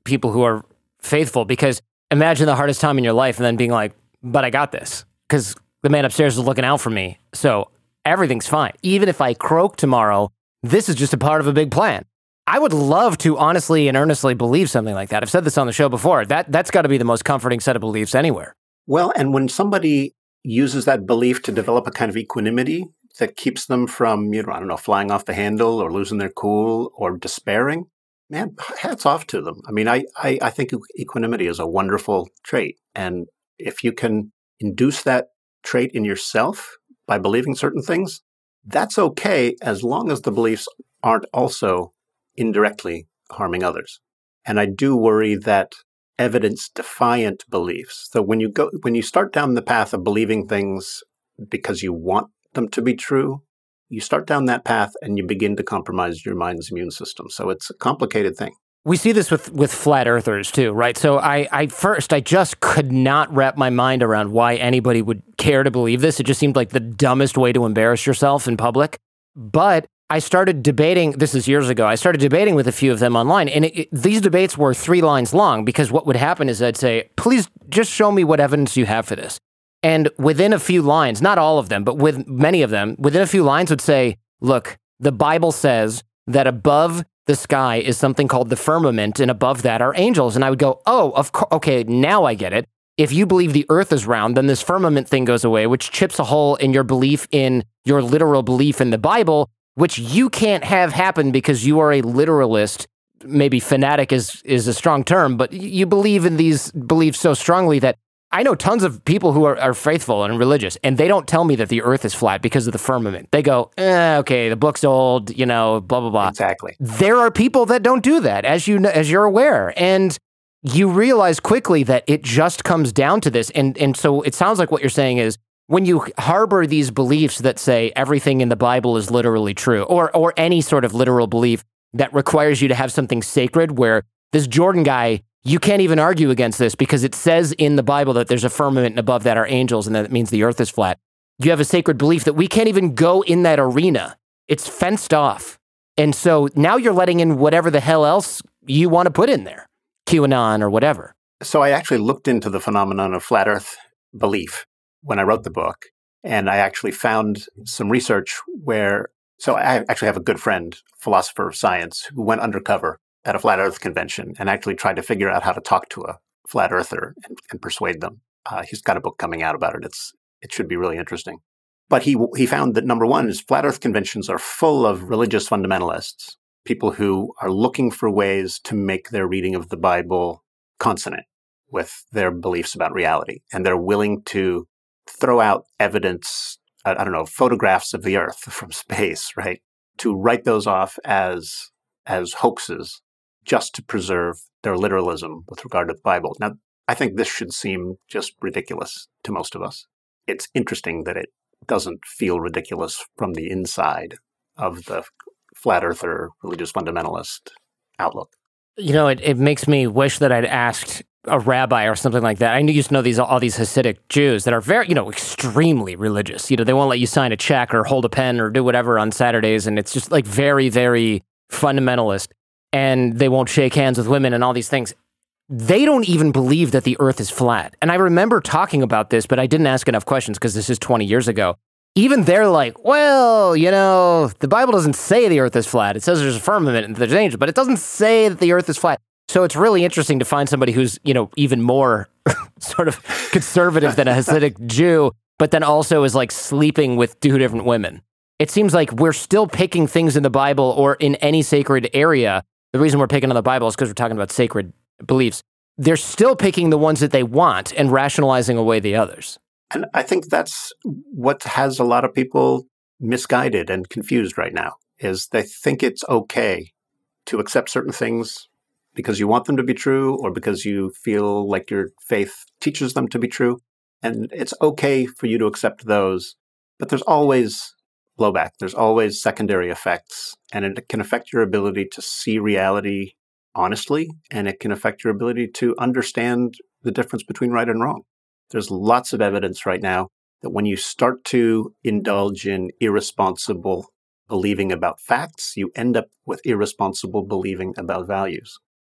people who are faithful, because imagine the hardest time in your life and then being like, but I got this because the man upstairs is looking out for me. So everything's fine. Even if I croak tomorrow, this is just a part of a big plan. I would love to honestly and earnestly believe something like that. I've said this on the show before. That, that's got to be the most comforting set of beliefs anywhere. Well, and when somebody uses that belief to develop a kind of equanimity that keeps them from, you know, I don't know, flying off the handle or losing their cool or despairing, man, hats off to them. I mean, I, I, I think equanimity is a wonderful trait. And if you can induce that trait in yourself by believing certain things, that's okay as long as the beliefs aren't also indirectly harming others. And I do worry that evidence-defiant beliefs, so when you go, when you start down the path of believing things because you want them to be true, you start down that path and you begin to compromise your mind's immune system. So it's a complicated thing. We see this with, with flat earthers too, right? So I, I first, I just could not wrap my mind around why anybody would care to believe this. It just seemed like the dumbest way to embarrass yourself in public. But I started debating, this is years ago, I started debating with a few of them online, and it, it, these debates were three lines long, because what would happen is I'd say, please just show me what evidence you have for this. And within a few lines, not all of them, but with many of them, within a few lines would say, look, the Bible says that above the sky is something called the firmament, and above that are angels. And I would go, oh, of course, okay, now I get it. If you believe the earth is round, then this firmament thing goes away, which chips a hole in your belief in your literal belief in the Bible, which you can't have happen because you are a literalist. Maybe fanatic is, is a strong term, but you believe in these beliefs so strongly that I know tons of people who are, are faithful and religious, and they don't tell me that the earth is flat because of the firmament. They go, eh, okay, the book's old, you know, blah, blah, blah. Exactly. There are people that don't do that, as, you, as you're aware. And you realize quickly that it just comes down to this. And, and so it sounds like what you're saying is, when you harbor these beliefs that say everything in the Bible is literally true, or or any sort of literal belief that requires you to have something sacred, where this Jordan guy, you can't even argue against this because it says in the Bible that there's a firmament and above that are angels, and that it means the earth is flat. You have a sacred belief that we can't even go in that arena. It's fenced off. And so now you're letting in whatever the hell else you want to put in there, QAnon or whatever. So I actually looked into the phenomenon of flat earth belief when I wrote the book. And I actually found some research where, so I actually have a good friend, philosopher of science, who went undercover at a flat earth convention and actually tried to figure out how to talk to a flat earther and, and persuade them. Uh, he's got a book coming out about it. It's It should be really interesting. But he he found that, number one, is flat earth conventions are full of religious fundamentalists, people who are looking for ways to make their reading of the Bible consonant with their beliefs about reality. And they're willing to throw out evidence, I don't know, photographs of the earth from space, right? To write those off as as hoaxes just to preserve their literalism with regard to the Bible. Now, I think this should seem just ridiculous to most of us. It's interesting that it doesn't feel ridiculous from the inside of the flat earther religious fundamentalist outlook. You know, it, it makes me wish that I'd asked a rabbi or something like that. I used to know these all these Hasidic Jews that are very, you know, extremely religious. You know, they won't let you sign a check or hold a pen or do whatever on Saturdays, and it's just like very, very fundamentalist. And they won't shake hands with women and all these things. They don't even believe that the earth is flat. And I remember talking about this, but I didn't ask enough questions because this is twenty years ago. Even they're like, well, you know, the Bible doesn't say the earth is flat. It says there's a firmament and there's angels, but it doesn't say that the earth is flat. So it's really interesting to find somebody who's, you know, even more sort of conservative than a Hasidic Jew, but then also is like sleeping with two different women. It seems like we're still picking things in the Bible or in any sacred area. The reason we're picking on the Bible is because we're talking about sacred beliefs. They're still picking the ones that they want and rationalizing away the others. And I think that's what has a lot of people misguided and confused right now, is they think it's okay to accept certain things because you want them to be true or because you feel like your faith teaches them to be true. And it's okay for you to accept those, but there's always blowback. There's always secondary effects, and it can affect your ability to see reality honestly, and it can affect your ability to understand the difference between right and wrong. There's lots of evidence right now that when you start to indulge in irresponsible believing about facts, you end up with irresponsible believing about values.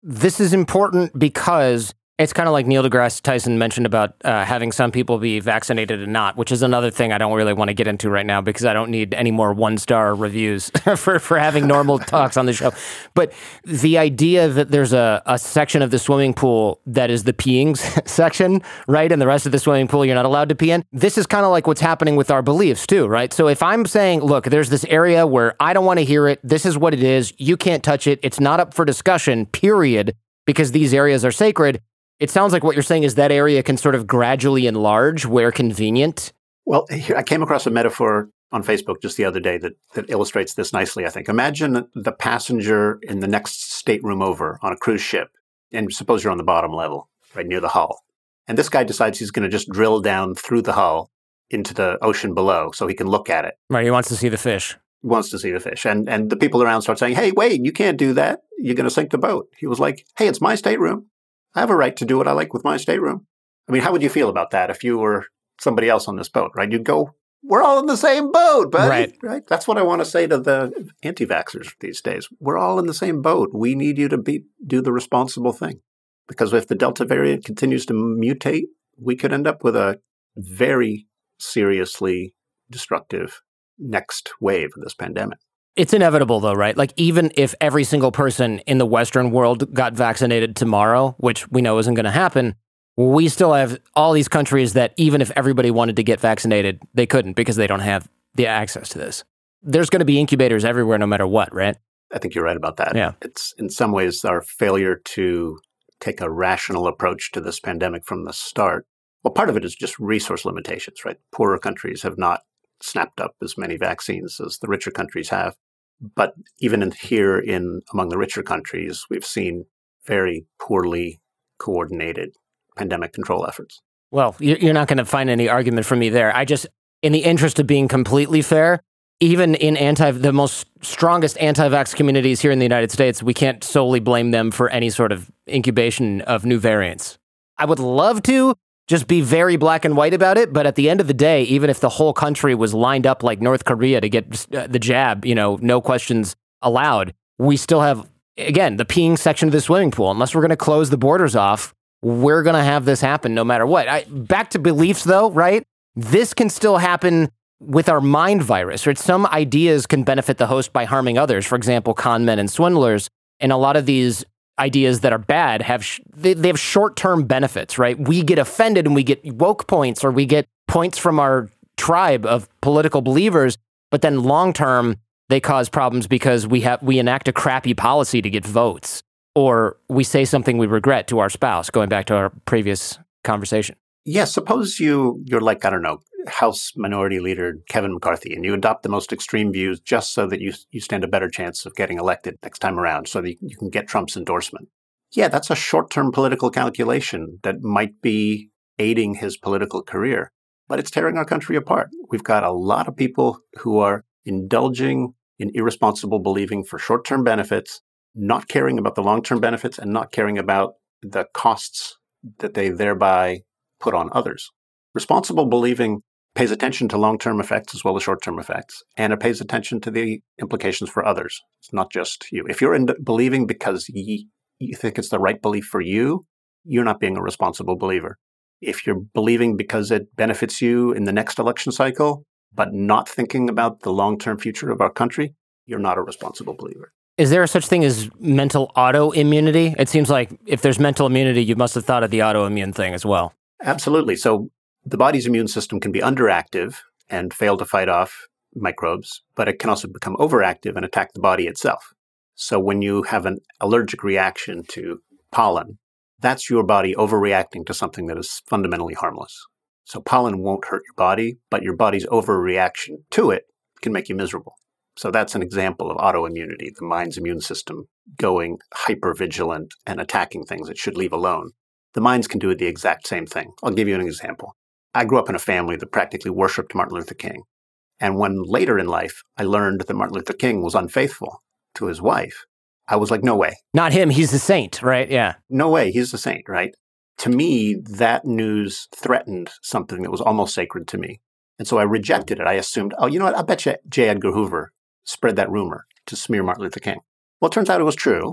This is important because it's kind of like Neil deGrasse Tyson mentioned about uh, having some people be vaccinated and not, which is another thing I don't really want to get into right now because I don't need any more one-star reviews for, for having normal talks on the show. But the idea that there's a, a section of the swimming pool that is the peeing section, right? And the rest of the swimming pool you're not allowed to pee in. This is kind of like what's happening with our beliefs too, right? So if I'm saying, look, there's this area where I don't want to hear it. This is what it is. You can't touch it. It's not up for discussion, period, because these areas are sacred. It sounds like what you're saying is that area can sort of gradually enlarge where convenient. Well, here, I came across a metaphor on Facebook just the other day that, that illustrates this nicely, I think. Imagine the passenger in the next stateroom over on a cruise ship, and suppose you're on the bottom level, right near the hull. And this guy decides he's going to just drill down through the hull into the ocean below so he can look at it. Right, he wants to see the fish. He wants to see the fish. And, and the people around start saying, hey, wait, you can't do that. You're going to sink the boat. He was like, hey, it's my stateroom. I have a right to do what I like with my stateroom. I mean, how would you feel about that if you were somebody else on this boat, right? You'd go, we're all in the same boat, buddy. Right. right? That's what I want to say to the anti-vaxxers these days. We're all in the same boat. We need you to be do the responsible thing. Because if the Delta variant continues to mutate, we could end up with a very seriously destructive next wave of this pandemic. It's inevitable, though, right? Like, even if every single person in the Western world got vaccinated tomorrow, which we know isn't going to happen, we still have all these countries that even if everybody wanted to get vaccinated, they couldn't because they don't have the access to this. There's going to be incubators everywhere no matter what, right? I think you're right about that. Yeah. It's in some ways our failure to take a rational approach to this pandemic from the start. Well, part of it is just resource limitations, right? Poorer countries have not snapped up as many vaccines as the richer countries have. But even in here in among the richer countries, we've seen very poorly coordinated pandemic control efforts. Well, you're not going to find any argument from me there. I just, in the interest of being completely fair, even in anti the most strongest anti-vax communities here in the United States, we can't solely blame them for any sort of incubation of new variants. I would love to just be very black and white about it. But at the end of the day, even if the whole country was lined up like North Korea to get the jab, you know, no questions allowed, we still have, again, the peeing section of the swimming pool. Unless we're going to close the borders off, we're going to have this happen no matter what. I, back to beliefs, though, right? This can still happen with our mind virus, right? Some ideas can benefit the host by harming others. For example, con men and swindlers. And a lot of these ideas that are bad have sh- they, they have short-term benefits, right? We get offended and we get woke points or we get points from our tribe of political believers, but then long-term they cause problems because we have we enact a crappy policy to get votes, or we say something we regret to our spouse, going back to our previous conversation. Yeah, suppose you you're like, I don't know, House Minority Leader Kevin McCarthy, and you adopt the most extreme views just so that you you stand a better chance of getting elected next time around, so that you can get Trump's endorsement. Yeah, that's a short-term political calculation that might be aiding his political career, but it's tearing our country apart. We've got a lot of people who are indulging in irresponsible believing for short-term benefits, not caring about the long-term benefits, and not caring about the costs that they thereby put on others. Responsible believing pays attention to long-term effects as well as short-term effects, and it pays attention to the implications for others. It's not just you. If you're in believing because you, you think it's the right belief for you, you're not being a responsible believer. If you're believing because it benefits you in the next election cycle, but not thinking about the long-term future of our country, you're not a responsible believer. Is there such thing as mental autoimmunity? It seems like if there's mental immunity, you must have thought of the autoimmune thing as well. Absolutely. So the body's immune system can be underactive and fail to fight off microbes, but it can also become overactive and attack the body itself. So when you have an allergic reaction to pollen, that's your body overreacting to something that is fundamentally harmless. So pollen won't hurt your body, but your body's overreaction to it can make you miserable. So that's an example of autoimmunity, the mind's immune system going hypervigilant and attacking things it should leave alone. The minds can do the exact same thing. I'll give you an example. I grew up in a family that practically worshipped Martin Luther King. And when later in life, I learned that Martin Luther King was unfaithful to his wife, I was like, no way. Not him. He's the saint, right? Yeah. No way. He's the saint, right? To me, that news threatened something that was almost sacred to me. And so I rejected it. I assumed, oh, you know what? I bet you J. Edgar Hoover spread that rumor to smear Martin Luther King. Well, it turns out it was true,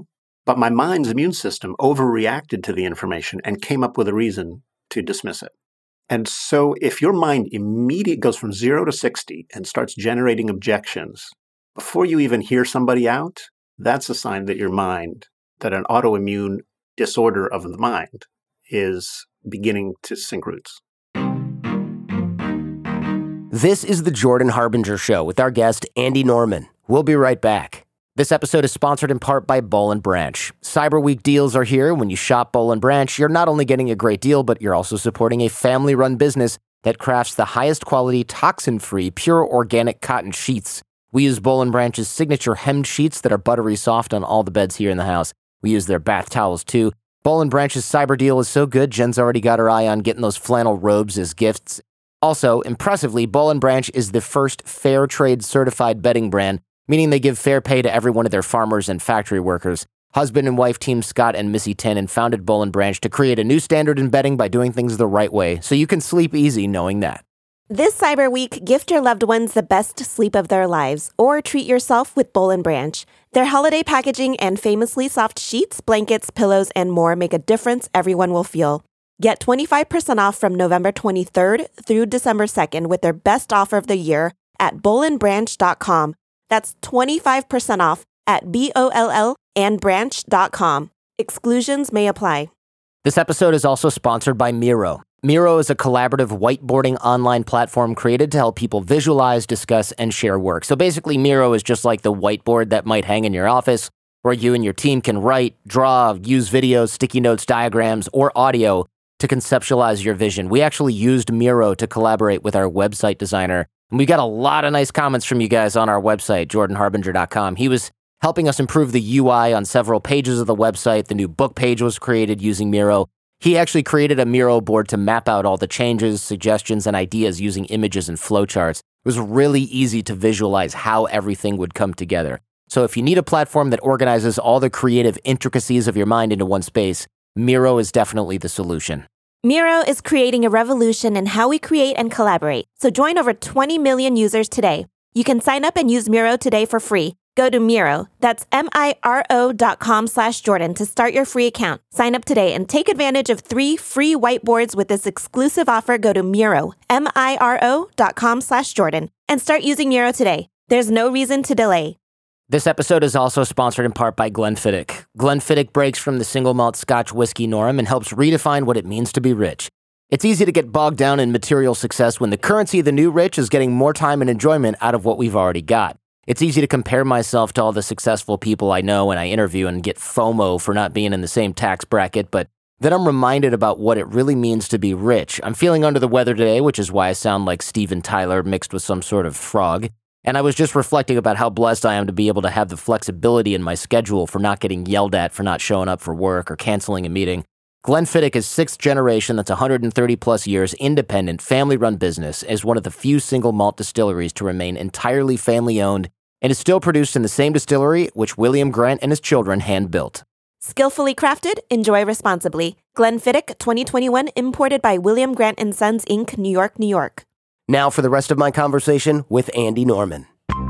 But my mind's immune system overreacted to the information and came up with a reason to dismiss it. And so if your mind immediately goes from zero to sixty and starts generating objections before you even hear somebody out, that's a sign that your mind, that an autoimmune disorder of the mind is beginning to sink roots. This is the Jordan Harbinger Show with our guest, Andy Norman. We'll be right back. This episode is sponsored in part by Boll and Branch. Cyber Week deals are here. When you shop Boll and Branch, you're not only getting a great deal, but you're also supporting a family-run business that crafts the highest quality, toxin-free, pure organic cotton sheets. We use Boll and Branch's signature hemmed sheets that are buttery soft on all the beds here in the house. We use their bath towels, too. Boll and Branch's cyber deal is so good, Jen's already got her eye on getting those flannel robes as gifts. Also, impressively, Boll and Branch is the first fair trade certified bedding brand, meaning they give fair pay to every one of their farmers and factory workers. Husband and wife team Scott and Missy Tannen founded Boll and Branch to create a new standard in bedding by doing things the right way, so you can sleep easy knowing that. This Cyber Week, gift your loved ones the best sleep of their lives, or treat yourself with Boll and Branch. Their holiday packaging and famously soft sheets, blankets, pillows, and more make a difference everyone will feel. Get twenty-five percent off from November twenty-third through December second with their best offer of the year at boll and branch dot com. That's twenty-five percent off at B O L L and branch dot com. Exclusions may apply. This episode is also sponsored by Miro. Miro is a collaborative whiteboarding online platform created to help people visualize, discuss, and share work. So basically, Miro is just like the whiteboard that might hang in your office, where you and your team can write, draw, use videos, sticky notes, diagrams, or audio to conceptualize your vision. We actually used Miro to collaborate with our website designer, and we got a lot of nice comments from you guys on our website, jordan harbinger dot com. He was helping us improve the U I on several pages of the website. The new book page was created using Miro. He actually created a Miro board to map out all the changes, suggestions, and ideas using images and flowcharts. It was really easy to visualize how everything would come together. So if you need a platform that organizes all the creative intricacies of your mind into one space, Miro is definitely the solution. Miro is creating a revolution in how we create and collaborate. So join over twenty million users today. You can sign up and use Miro today for free. Go to Miro, that's M-I-R-O dot com slash Jordan to start your free account. Sign up today and take advantage of three free whiteboards with this exclusive offer. Go to Miro, M-I-R-O dot com slash Jordan, and start using Miro today. There's no reason to delay. This episode is also sponsored in part by Glenfiddich. Glenfiddich breaks from the single malt Scotch whiskey norm and helps redefine what it means to be rich. It's easy to get bogged down in material success when the currency of the new rich is getting more time and enjoyment out of what we've already got. It's easy to compare myself to all the successful people I know and I interview and get FOMO for not being in the same tax bracket, but then I'm reminded about what it really means to be rich. I'm feeling under the weather today, which is why I sound like Steven Tyler mixed with some sort of frog. And I was just reflecting about how blessed I am to be able to have the flexibility in my schedule for not getting yelled at for not showing up for work or canceling a meeting. Glenfiddich is sixth generation, that's one hundred thirty plus years, independent, family-run business, is one of the few single malt distilleries to remain entirely family-owned and is still produced in the same distillery which William Grant and his children hand-built. Skillfully crafted, enjoy responsibly. Glenfiddich twenty twenty-one, imported by William Grant and Sons, Incorporated, New York, New York. Now for the rest of my conversation with Andy Norman.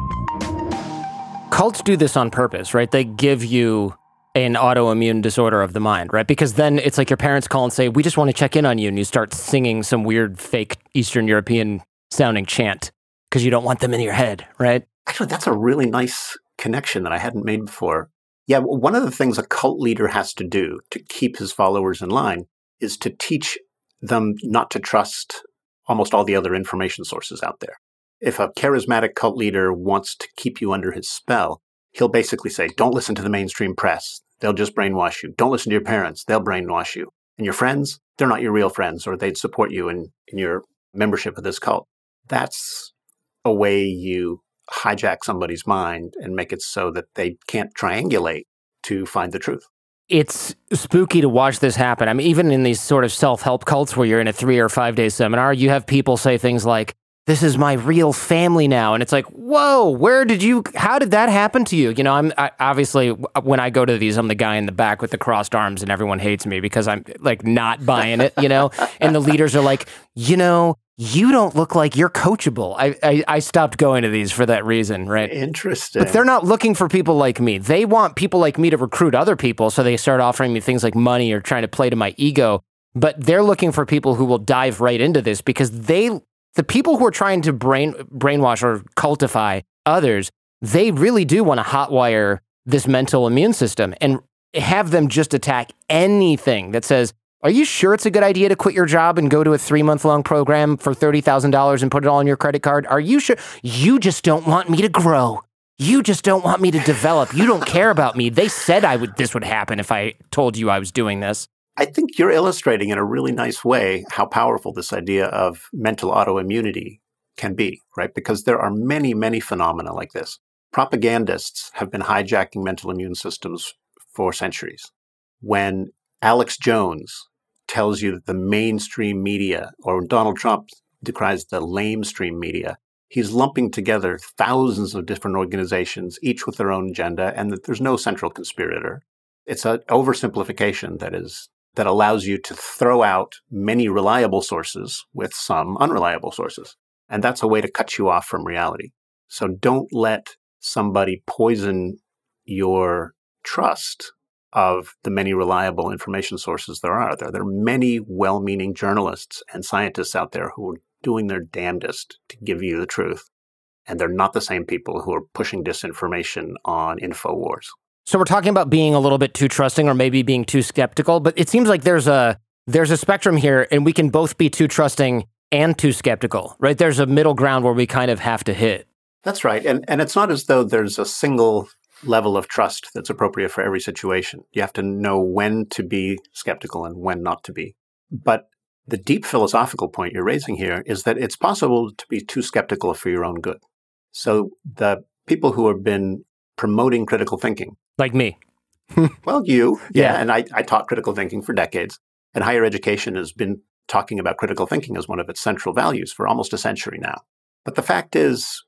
Cults do this on purpose, right? They give you an autoimmune disorder of the mind, right? Because then it's like your parents call and say, we just want to check in on you, and you start singing some weird fake Eastern European sounding chant because you don't want them in your head, right? Actually, that's a really nice connection that I hadn't made before. Yeah, one of the things a cult leader has to do to keep his followers in line is to teach them not to trust almost all the other information sources out there. If a charismatic cult leader wants to keep you under his spell, he'll basically say, don't listen to the mainstream press. They'll just brainwash you. Don't listen to your parents. They'll brainwash you. And your friends, they're not your real friends, or they'd support you in, in your membership of this cult. That's a way you hijack somebody's mind and make it so that they can't triangulate to find the truth. It's spooky to watch this happen. I mean, even in these sort of self-help cults where you're in a three or five day seminar, you have people say things like, this is my real family now. And it's like, whoa, where did you, how did that happen to you? You know, I'm I, obviously, when I go to these, I'm the guy in the back with the crossed arms and everyone hates me because I'm like not buying it, you know? And the leaders are like, you know, you don't look like you're coachable. I, I, I stopped going to these for that reason, right? Interesting. But they're not looking for people like me. They want people like me to recruit other people, so they start offering me things like money or trying to play to my ego. But they're looking for people who will dive right into this because they, the people who are trying to brain brainwash or cultify others, they really do want to hotwire this mental immune system and have them just attack anything that says, are you sure it's a good idea to quit your job and go to a three-month-long program for thirty thousand dollars and put it all on your credit card? Are you sure? You just don't want me to grow. You just don't want me to develop. You don't care about me. They said I would. This would happen if I told you I was doing this. I think you're illustrating in a really nice way how powerful this idea of mental autoimmunity can be, right? Because there are many, many phenomena like this. Propagandists have been hijacking mental immune systems for centuries. When Alex Jones tells you that the mainstream media, or Donald Trump decries the lamestream media, he's lumping together thousands of different organizations, each with their own agenda, and that there's no central conspirator. It's an oversimplification that is that allows you to throw out many reliable sources with some unreliable sources. And that's a way to cut you off from reality. So don't let somebody poison your trust of the many reliable information sources there are. There, there are many well-meaning journalists and scientists out there who are doing their damnedest to give you the truth. And they're not the same people who are pushing disinformation on InfoWars. So we're talking about being a little bit too trusting or maybe being too skeptical, but it seems like there's a there's a spectrum here and we can both be too trusting and too skeptical, right? There's a middle ground where we kind of have to hit. That's right. And and it's not as though there's a single level of trust that's appropriate for every situation. You have to know when to be skeptical and when not to be. But the deep philosophical point you're raising here is that it's possible to be too skeptical for your own good. So the people who have been promoting critical thinking. Like me. Well, you. Yeah. yeah and I, I taught critical thinking for decades. And higher education has been talking about critical thinking as one of its central values for almost a century now. But the fact is,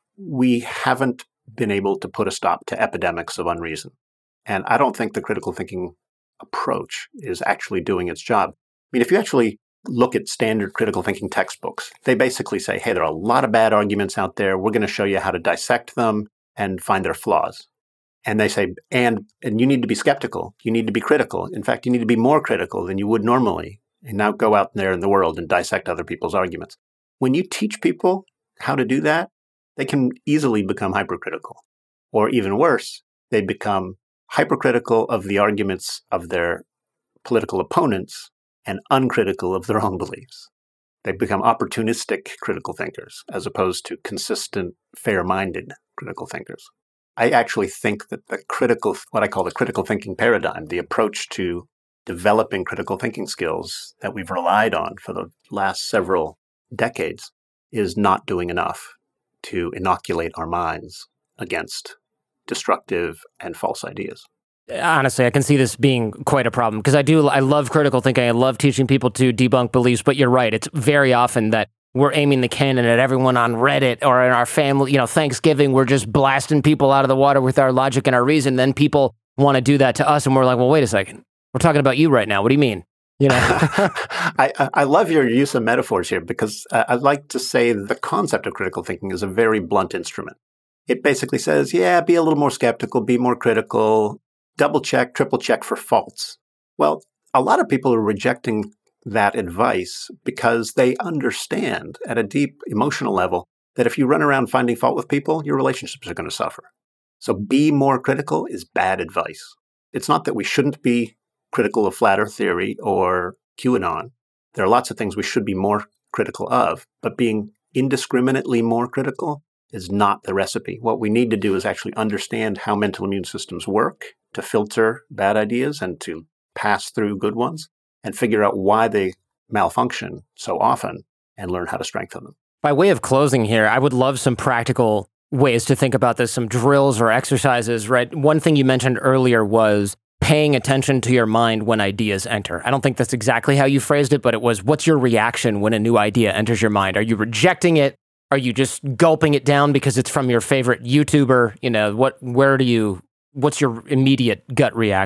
we haven't been able to put a stop to epidemics of unreason. And I don't think the critical thinking approach is actually doing its job. I mean, if you actually look at standard critical thinking textbooks, they basically say, hey, there are a lot of bad arguments out there. We're going to show you how to dissect them and find their flaws. And they say, and, and you need to be skeptical. You need to be critical. In fact, you need to be more critical than you would normally. And now go out there in the world and dissect other people's arguments. When you teach people how to do that, they can easily become hypercritical. Or even worse, they become hypercritical of the arguments of their political opponents and uncritical of their own beliefs. They become opportunistic critical thinkers as opposed to consistent, fair-minded critical thinkers. I actually think that the critical, what I call the critical thinking paradigm, the approach to developing critical thinking skills that we've relied on for the last several decades, is not doing enough to inoculate our minds against destructive and false ideas. Honestly, I can see this being quite a problem because I do, I love critical thinking. I love teaching people to debunk beliefs, but you're right. It's very often that we're aiming the cannon at everyone on Reddit or in our family, you know, Thanksgiving, we're just blasting people out of the water with our logic and our reason. Then people want to do that to us and we're like, well, wait a second. We're talking about you right now. What do you mean? You know, I, I love your use of metaphors here because uh, I'd like to say the concept of critical thinking is a very blunt instrument. It basically says, yeah, be a little more skeptical, be more critical, double check, triple check for faults. Well, a lot of people are rejecting that advice because they understand at a deep emotional level that if you run around finding fault with people, your relationships are going to suffer. So be more critical is bad advice. It's not that we shouldn't be critical of flat earth theory or QAnon. There are lots of things we should be more critical of, but being indiscriminately more critical is not the recipe. What we need to do is actually understand how mental immune systems work to filter bad ideas and to pass through good ones and figure out why they malfunction so often and learn how to strengthen them. By way of closing here, I would love some practical ways to think about this, some drills or exercises, right? One thing you mentioned earlier was paying attention to your mind when ideas enter. I don't think that's exactly how you phrased it, but it was, what's your reaction when a new idea enters your mind? Are you rejecting it? Are you just gulping it down because it's from your favorite YouTuber? You know, what, where do you, what's your immediate gut reaction?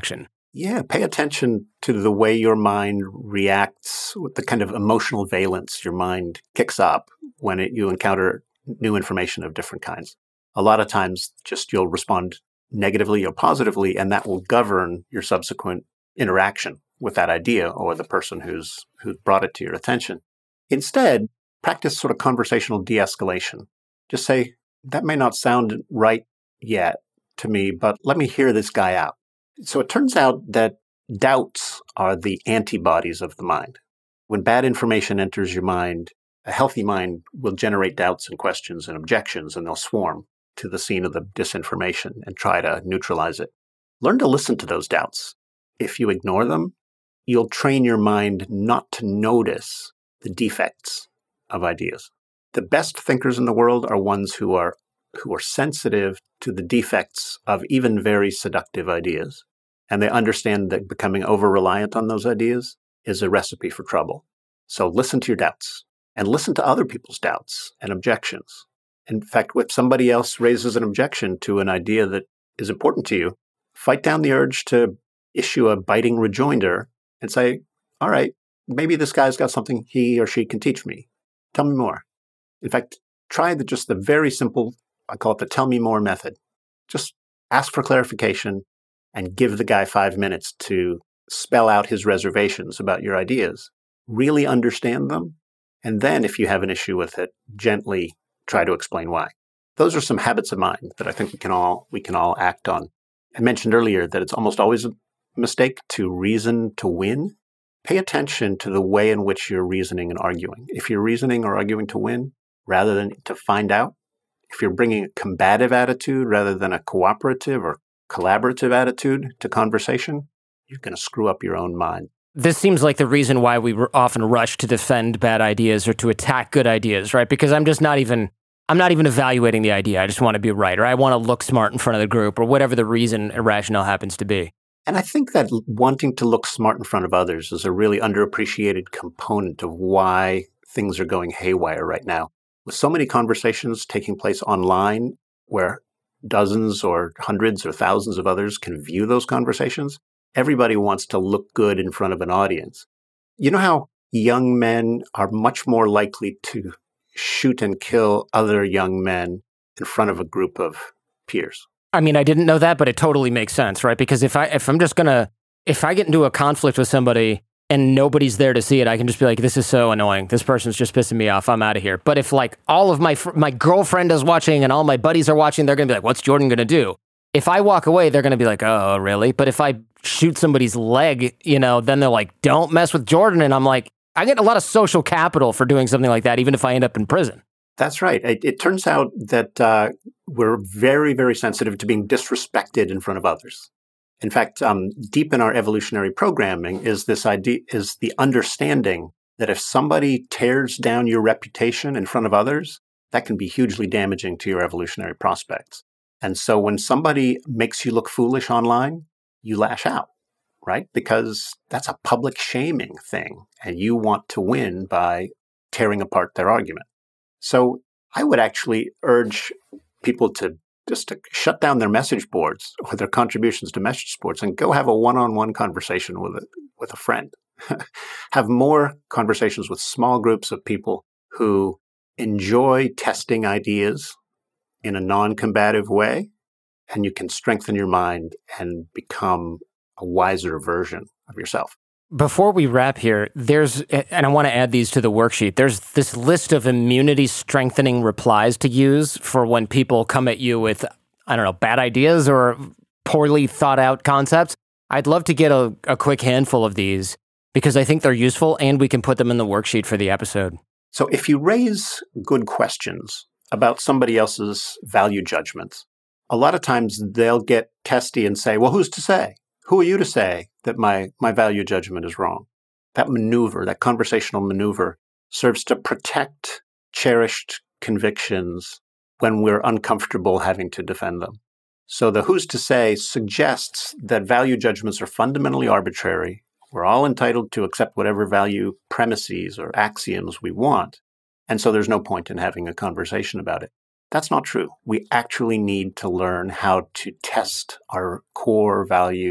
Yeah, pay attention to the way your mind reacts, with the kind of emotional valence your mind kicks up when it, you encounter new information of different kinds. A lot of times, just you'll respond negatively or positively, and that will govern your subsequent interaction with that idea or the person who's who brought it to your attention. Instead, practice sort of conversational de-escalation. Just say, that may not sound right yet to me, but let me hear this guy out. So it turns out that doubts are the antibodies of the mind. When bad information enters your mind, a healthy mind will generate doubts and questions and objections, and they'll swarm to the scene of the disinformation and try to neutralize it. Learn to listen to those doubts. If you ignore them, you'll train your mind not to notice the defects of ideas. The best thinkers in the world are ones who are who are sensitive to the defects of even very seductive ideas. And they understand that becoming over-reliant on those ideas is a recipe for trouble. So listen to your doubts and listen to other people's doubts and objections. In fact, if somebody else raises an objection to an idea that is important to you, fight down the urge to issue a biting rejoinder and say, all right, maybe this guy's got something he or she can teach me. Tell me more. In fact, try the, just the very simple, I call it the tell me more method. Just ask for clarification and give the guy five minutes to spell out his reservations about your ideas. Really understand them. And then if you have an issue with it, gently try to explain why. Those are some habits of mind that I think we can all we can all act on. I mentioned earlier that it's almost always a mistake to reason to win. Pay attention to the way in which you're reasoning and arguing. If you're reasoning or arguing to win rather than to find out, if you're bringing a combative attitude rather than a cooperative or collaborative attitude to conversation, you're going to screw up your own mind. This seems like the reason why we often rush to defend bad ideas or to attack good ideas, right? Because I'm just not even, I'm not even evaluating the idea. I just want to be right, or I want to look smart in front of the group, or whatever the reason or rationale happens to be. And I think that wanting to look smart in front of others is a really underappreciated component of why things are going haywire right now. With so many conversations taking place online where dozens or hundreds or thousands of others can view those conversations, everybody wants to look good in front of an audience. You know how young men are much more likely to shoot and kill other young men in front of a group of peers? I mean, I didn't know that, but it totally makes sense, right? Because if I if I'm just gonna if I get into a conflict with somebody and nobody's there to see it, I can just be like, this is so annoying. This person's just pissing me off. I'm out of here. But if like all of my fr- my girlfriend is watching and all my buddies are watching, they're gonna be like, what's Jordan gonna do? If I walk away, they're gonna be like, oh, really? But if I shoot somebody's leg, you know, then they're like, don't mess with Jordan. And I'm like, I get a lot of social capital for doing something like that, even if I end up in prison. That's right. It, it turns out that uh, we're very, very sensitive to being disrespected in front of others. In fact, um, deep in our evolutionary programming is this idea, is the understanding that if somebody tears down your reputation in front of others, that can be hugely damaging to your evolutionary prospects. And so when somebody makes you look foolish online, you lash out, right? Because that's a public shaming thing, and you want to win by tearing apart their argument. So I would actually urge people to just to shut down their message boards or their contributions to message boards and go have a one-on-one conversation with a, with a friend. Have more conversations with small groups of people who enjoy testing ideas in a non-combative way, and you can strengthen your mind and become a wiser version of yourself. Before we wrap here, there's, and I want to add these to the worksheet, there's this list of immunity strengthening replies to use for when people come at you with, I don't know, bad ideas or poorly thought out concepts. I'd love to get a, a quick handful of these because I think they're useful and we can put them in the worksheet for the episode. So if you raise good questions about somebody else's value judgments, a lot of times they'll get testy and say, well, who's to say? Who are you to say that my, my value judgment is wrong? That maneuver, that conversational maneuver, serves to protect cherished convictions when we're uncomfortable having to defend them. So the who's to say suggests that value judgments are fundamentally arbitrary. We're all entitled to accept whatever value premises or axioms we want. And so there's no point in having a conversation about it. That's not true. We actually need to learn how to test our core value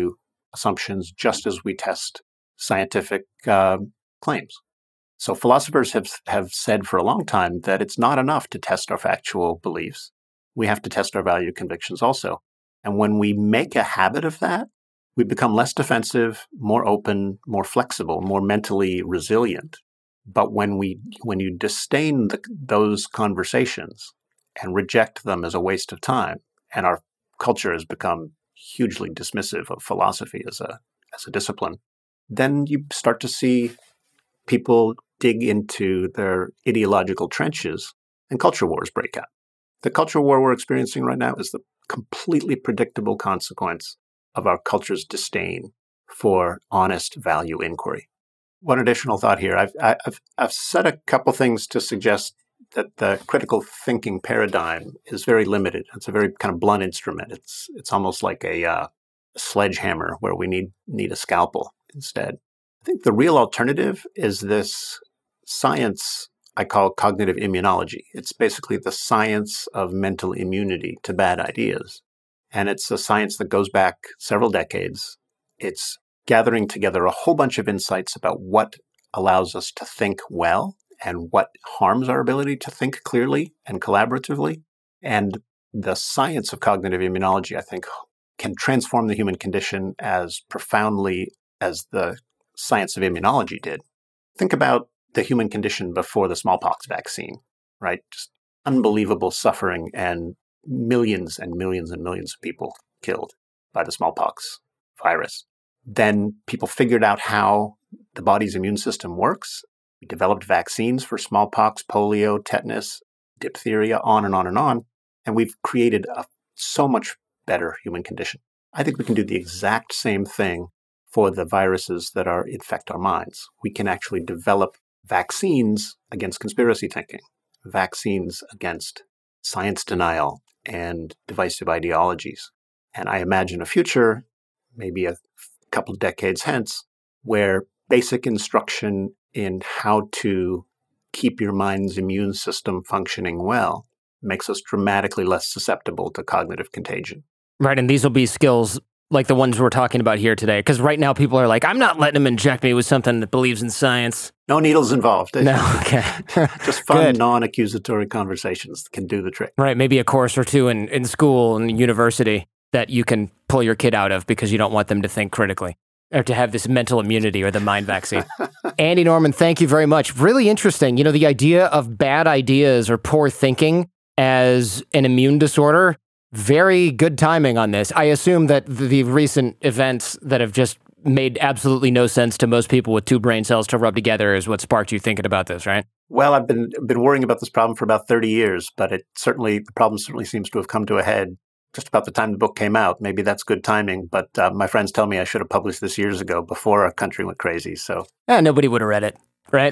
assumptions just as we test scientific uh, claims. So philosophers have, have said for a long time that it's not enough to test our factual beliefs. We have to test our value convictions also. And when we make a habit of that, we become less defensive, more open, more flexible, more mentally resilient. But when we when you disdain the, those conversations and reject them as a waste of time, and our culture has become hugely dismissive of philosophy as a as a discipline, then you start to see people dig into their ideological trenches and culture wars break out. The culture war we're experiencing right now is the completely predictable consequence of our culture's disdain for honest value inquiry. One additional thought here. I've, I've, I've said a couple things to suggest that the critical thinking paradigm is very limited. It's a very kind of blunt instrument. It's it's almost like a uh, sledgehammer where we need need a scalpel instead. I think the real alternative is this science I call cognitive immunology. It's basically the science of mental immunity to bad ideas. And it's a science that goes back several decades. It's gathering together a whole bunch of insights about what allows us to think well and what harms our ability to think clearly and collaboratively. And the science of cognitive immunology, I think, can transform the human condition as profoundly as the science of immunology did. Think about the human condition before the smallpox vaccine, right? Just unbelievable suffering and millions and millions and millions of people killed by the smallpox virus. Then people figured out how the body's immune system works. We developed vaccines for smallpox, polio, tetanus, diphtheria, on and on and on. And we've created a so much better human condition. I think we can do the exact same thing for the viruses that are infect our minds. We can actually develop vaccines against conspiracy thinking, vaccines against science denial and divisive ideologies. And I imagine a future, maybe a couple of decades hence, where basic instruction in how to keep your mind's immune system functioning well makes us dramatically less susceptible to cognitive contagion. Right, and these will be skills like the ones we're talking about here today. Because right now people are like, I'm not letting them inject me with something that believes in science. No needles involved. No, okay. Just fun, non-accusatory conversations can do the trick. Right, maybe a course or two in, in school and university that you can pull your kid out of because you don't want them to think critically or to have this mental immunity or the mind vaccine. Andy Norman, thank you very much. Really interesting. You know, the idea of bad ideas or poor thinking as an immune disorder, very good timing on this. I assume that the recent events that have just made absolutely no sense to most people with two brain cells to rub together is what sparked you thinking about this, right? Well, I've been been worrying about this problem for about thirty years, but it certainly the problem certainly seems to have come to a head just about the time the book came out. Maybe that's good timing, but uh, my friends tell me I should have published this years ago before our country went crazy. So, eh, nobody would have read it, right?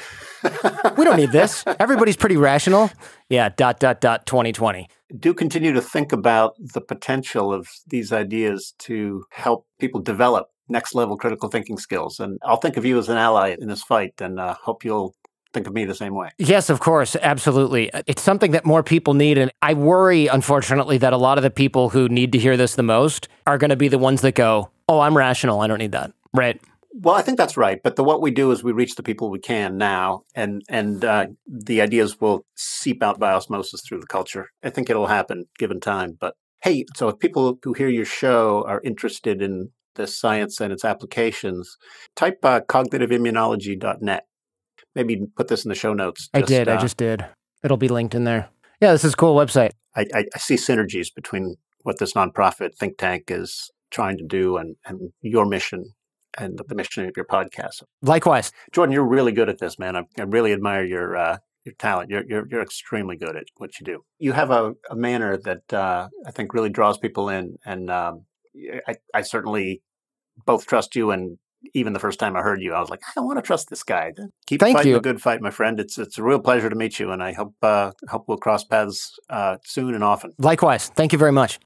We don't need this. Everybody's pretty rational. Yeah. Dot dot dot. twenty twenty. Do continue to think about the potential of these ideas to help people develop next level critical thinking skills. And I'll think of you as an ally in this fight and uh, hope you'll think of me the same way. Yes, of course. Absolutely. It's something that more people need. And I worry, unfortunately, that a lot of the people who need to hear this the most are going to be the ones that go, oh, I'm rational. I don't need that. Right. Well, I think that's right. But the, what we do is we reach the people we can now, and and uh, the ideas will seep out by osmosis through the culture. I think it'll happen given time. But hey, so if people who hear your show are interested in this science and its applications, type uh, cognitive immunology dot net. Maybe put this in the show notes. I just, did. Uh, I just did. It'll be linked in there. Yeah, this is a cool website. I, I, I see synergies between what this nonprofit think tank is trying to do and, and your mission and the mission of your podcast. Likewise. Jordan, you're really good at this, man. I, I really admire your uh, your talent. You're, you're you're extremely good at what you do. You have a, a manner that uh, I think really draws people in. And um, I, I certainly both trust you, and even the first time I heard you, I was like, I want to trust this guy. Keep Thank fighting you. a good fight, my friend. It's it's a real pleasure to meet you, and I hope uh, hope we'll cross paths uh, soon and often. Likewise. Thank you very much.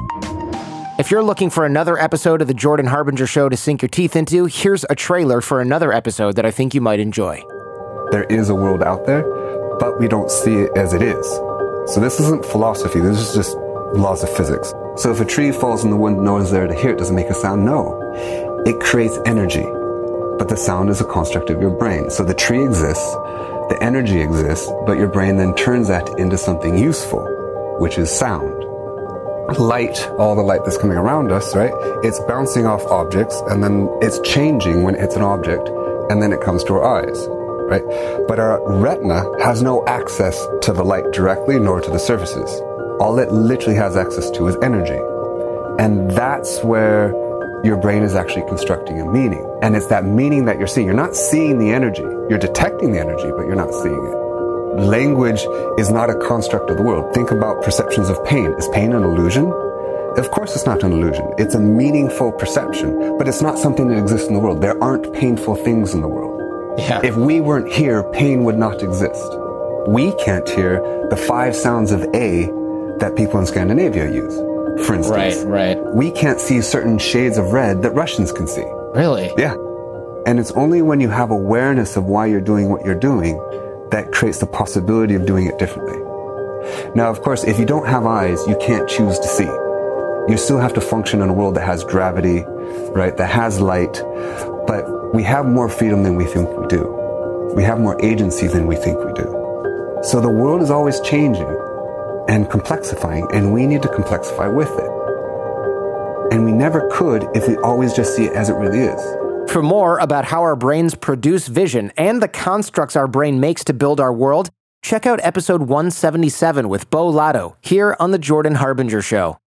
If you're looking for another episode of The Jordan Harbinger Show to sink your teeth into, here's a trailer for another episode that I think you might enjoy. There is a world out there, but we don't see it as it is. So this isn't philosophy. This is just laws of physics. So if a tree falls and the wind knows there to hear it, does it make a sound? No. it creates energy. But the sound is a construct of your brain. So the tree exists, the energy exists, but your brain then turns that into something useful, which is sound. Light, all the light that's coming around us, right? It's bouncing off objects, and then it's changing when it hits an object, and then it comes to our eyes, right? But our retina has no access to the light directly, nor to the surfaces. All it literally has access to is energy. And that's where your brain is actually constructing a meaning. And it's that meaning that you're seeing. You're not seeing the energy. You're detecting the energy, but you're not seeing it. Language is not a construct of the world. Think about perceptions of pain. Is pain an illusion? Of course it's not an illusion. It's a meaningful perception, but it's not something that exists in the world. There aren't painful things in the world. Yeah. If we weren't here, pain would not exist. We can't hear the five sounds of A that people in Scandinavia use, for instance. Right, right. We can't see certain shades of red that Russians can see. Really? Yeah. And it's only when you have awareness of why you're doing what you're doing that creates the possibility of doing it differently. Now, of course, if you don't have eyes, you can't choose to see. You still have to function in a world that has gravity, right, that has light, but we have more freedom than we think we do. We have more agency than we think we do. So the world is always changing and complexifying, and we need to complexify with it. And we never could if we always just see it as it really is. For more about how our brains produce vision and the constructs our brain makes to build our world, check out episode one seventy-seven with Bo Lotto here on The Jordan Harbinger Show.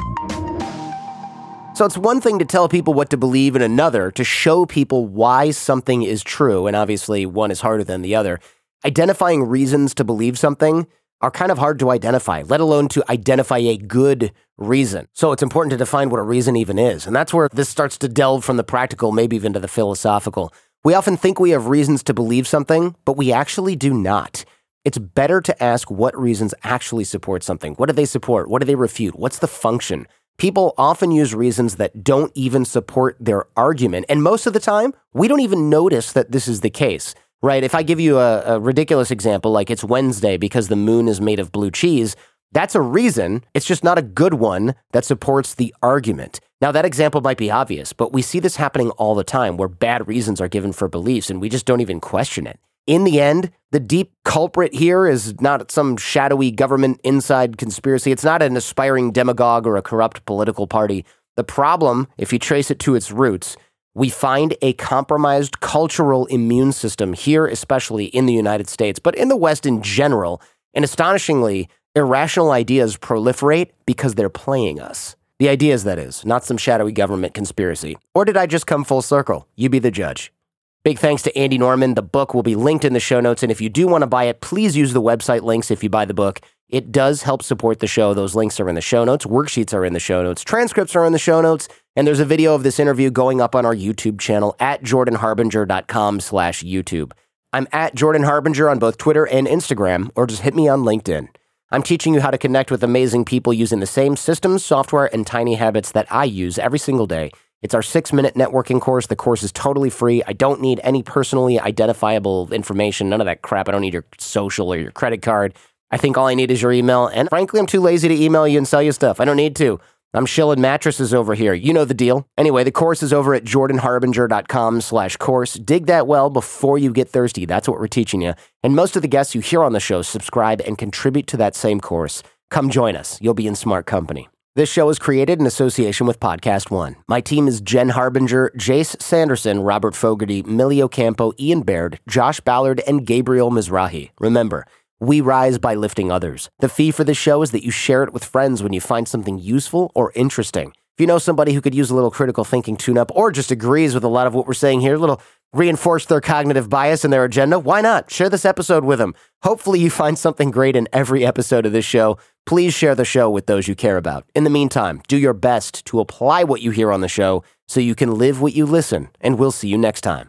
So it's one thing to tell people what to believe, and another to show people why something is true, and obviously one is harder than the other. Identifying reasons to believe something are kind of hard to identify, let alone to identify a good reason. So it's important to define what a reason even is. And that's where this starts to delve from the practical, maybe even to the philosophical. We often think we have reasons to believe something, but we actually do not. It's better to ask what reasons actually support something. What do they support? What do they refute? What's the function? People often use reasons that don't even support their argument. And most of the time, we don't even notice that this is the case. Right, if I give you a, a ridiculous example, like it's Wednesday because the moon is made of blue cheese, that's a reason. It's just not a good one that supports the argument. Now, that example might be obvious, but we see this happening all the time where bad reasons are given for beliefs and we just don't even question it. In the end, the deep culprit here is not some shadowy government inside conspiracy. It's not an aspiring demagogue or a corrupt political party. The problem, if you trace it to its roots, we find a compromised cultural immune system here, especially in the United States, but in the West in general. And astonishingly, irrational ideas proliferate because they're playing us. The ideas, that is, not some shadowy government conspiracy. Or did I just come full circle? You be the judge. Big thanks to Andy Norman. The book will be linked in the show notes. And if you do want to buy it, please use the website links if you buy the book. It does help support the show. Those links are in the show notes. Worksheets are in the show notes. Transcripts are in the show notes. And there's a video of this interview going up on our YouTube channel at jordan harbinger dot com slash YouTube. I'm at Jordan Harbinger on both Twitter and Instagram, or just hit me on LinkedIn. I'm teaching you how to connect with amazing people using the same systems, software, and tiny habits that I use every single day. It's our six-minute networking course. The course is totally free. I don't need any personally identifiable information, none of that crap. I don't need your social or your credit card. I think all I need is your email, and frankly, I'm too lazy to email you and sell you stuff. I don't need to. I'm shilling mattresses over here. You know the deal. Anyway, the course is over at jordan harbinger dot com slash course. Dig that well before you get thirsty. That's what we're teaching you. And most of the guests you hear on the show subscribe and contribute to that same course. Come join us. You'll be in smart company. This show is created in association with Podcast One. My team is Jen Harbinger, Jace Sanderson, Robert Fogarty, Millie Ocampo, Ian Baird, Josh Ballard, and Gabriel Mizrahi. Remember, we rise by lifting others. The fee for this show is that you share it with friends when you find something useful or interesting. If you know somebody who could use a little critical thinking tune-up or just agrees with a lot of what we're saying here, a little reinforce their cognitive bias and their agenda, why not? Share this episode with them. Hopefully you find something great in every episode of this show. Please share the show with those you care about. In the meantime, do your best to apply what you hear on the show so you can live what you listen, and we'll see you next time.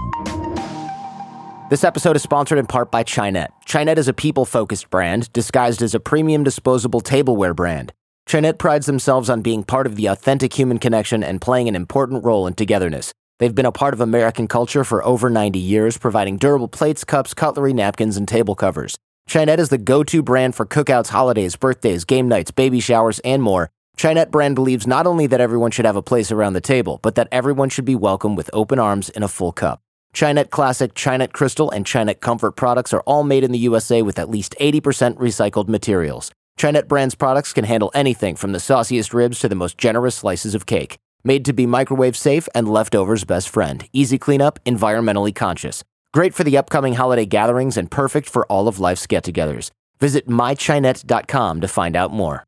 This episode is sponsored in part by Chinet. Chinet is a people-focused brand disguised as a premium disposable tableware brand. Chinet prides themselves on being part of the authentic human connection and playing an important role in togetherness. They've been a part of American culture for over ninety years, providing durable plates, cups, cutlery, napkins, and table covers. Chinet is the go-to brand for cookouts, holidays, birthdays, game nights, baby showers, and more. Chinet brand believes not only that everyone should have a place around the table, but that everyone should be welcome with open arms in a full cup. Chinet Classic, Chinet Crystal, and Chinet Comfort products are all made in the U S A with at least eighty percent recycled materials. Chinet brand's products can handle anything from the sauciest ribs to the most generous slices of cake. Made to be microwave safe and leftovers best friend. Easy cleanup, environmentally conscious. Great for the upcoming holiday gatherings and perfect for all of life's get-togethers. Visit my chinet dot com to find out more.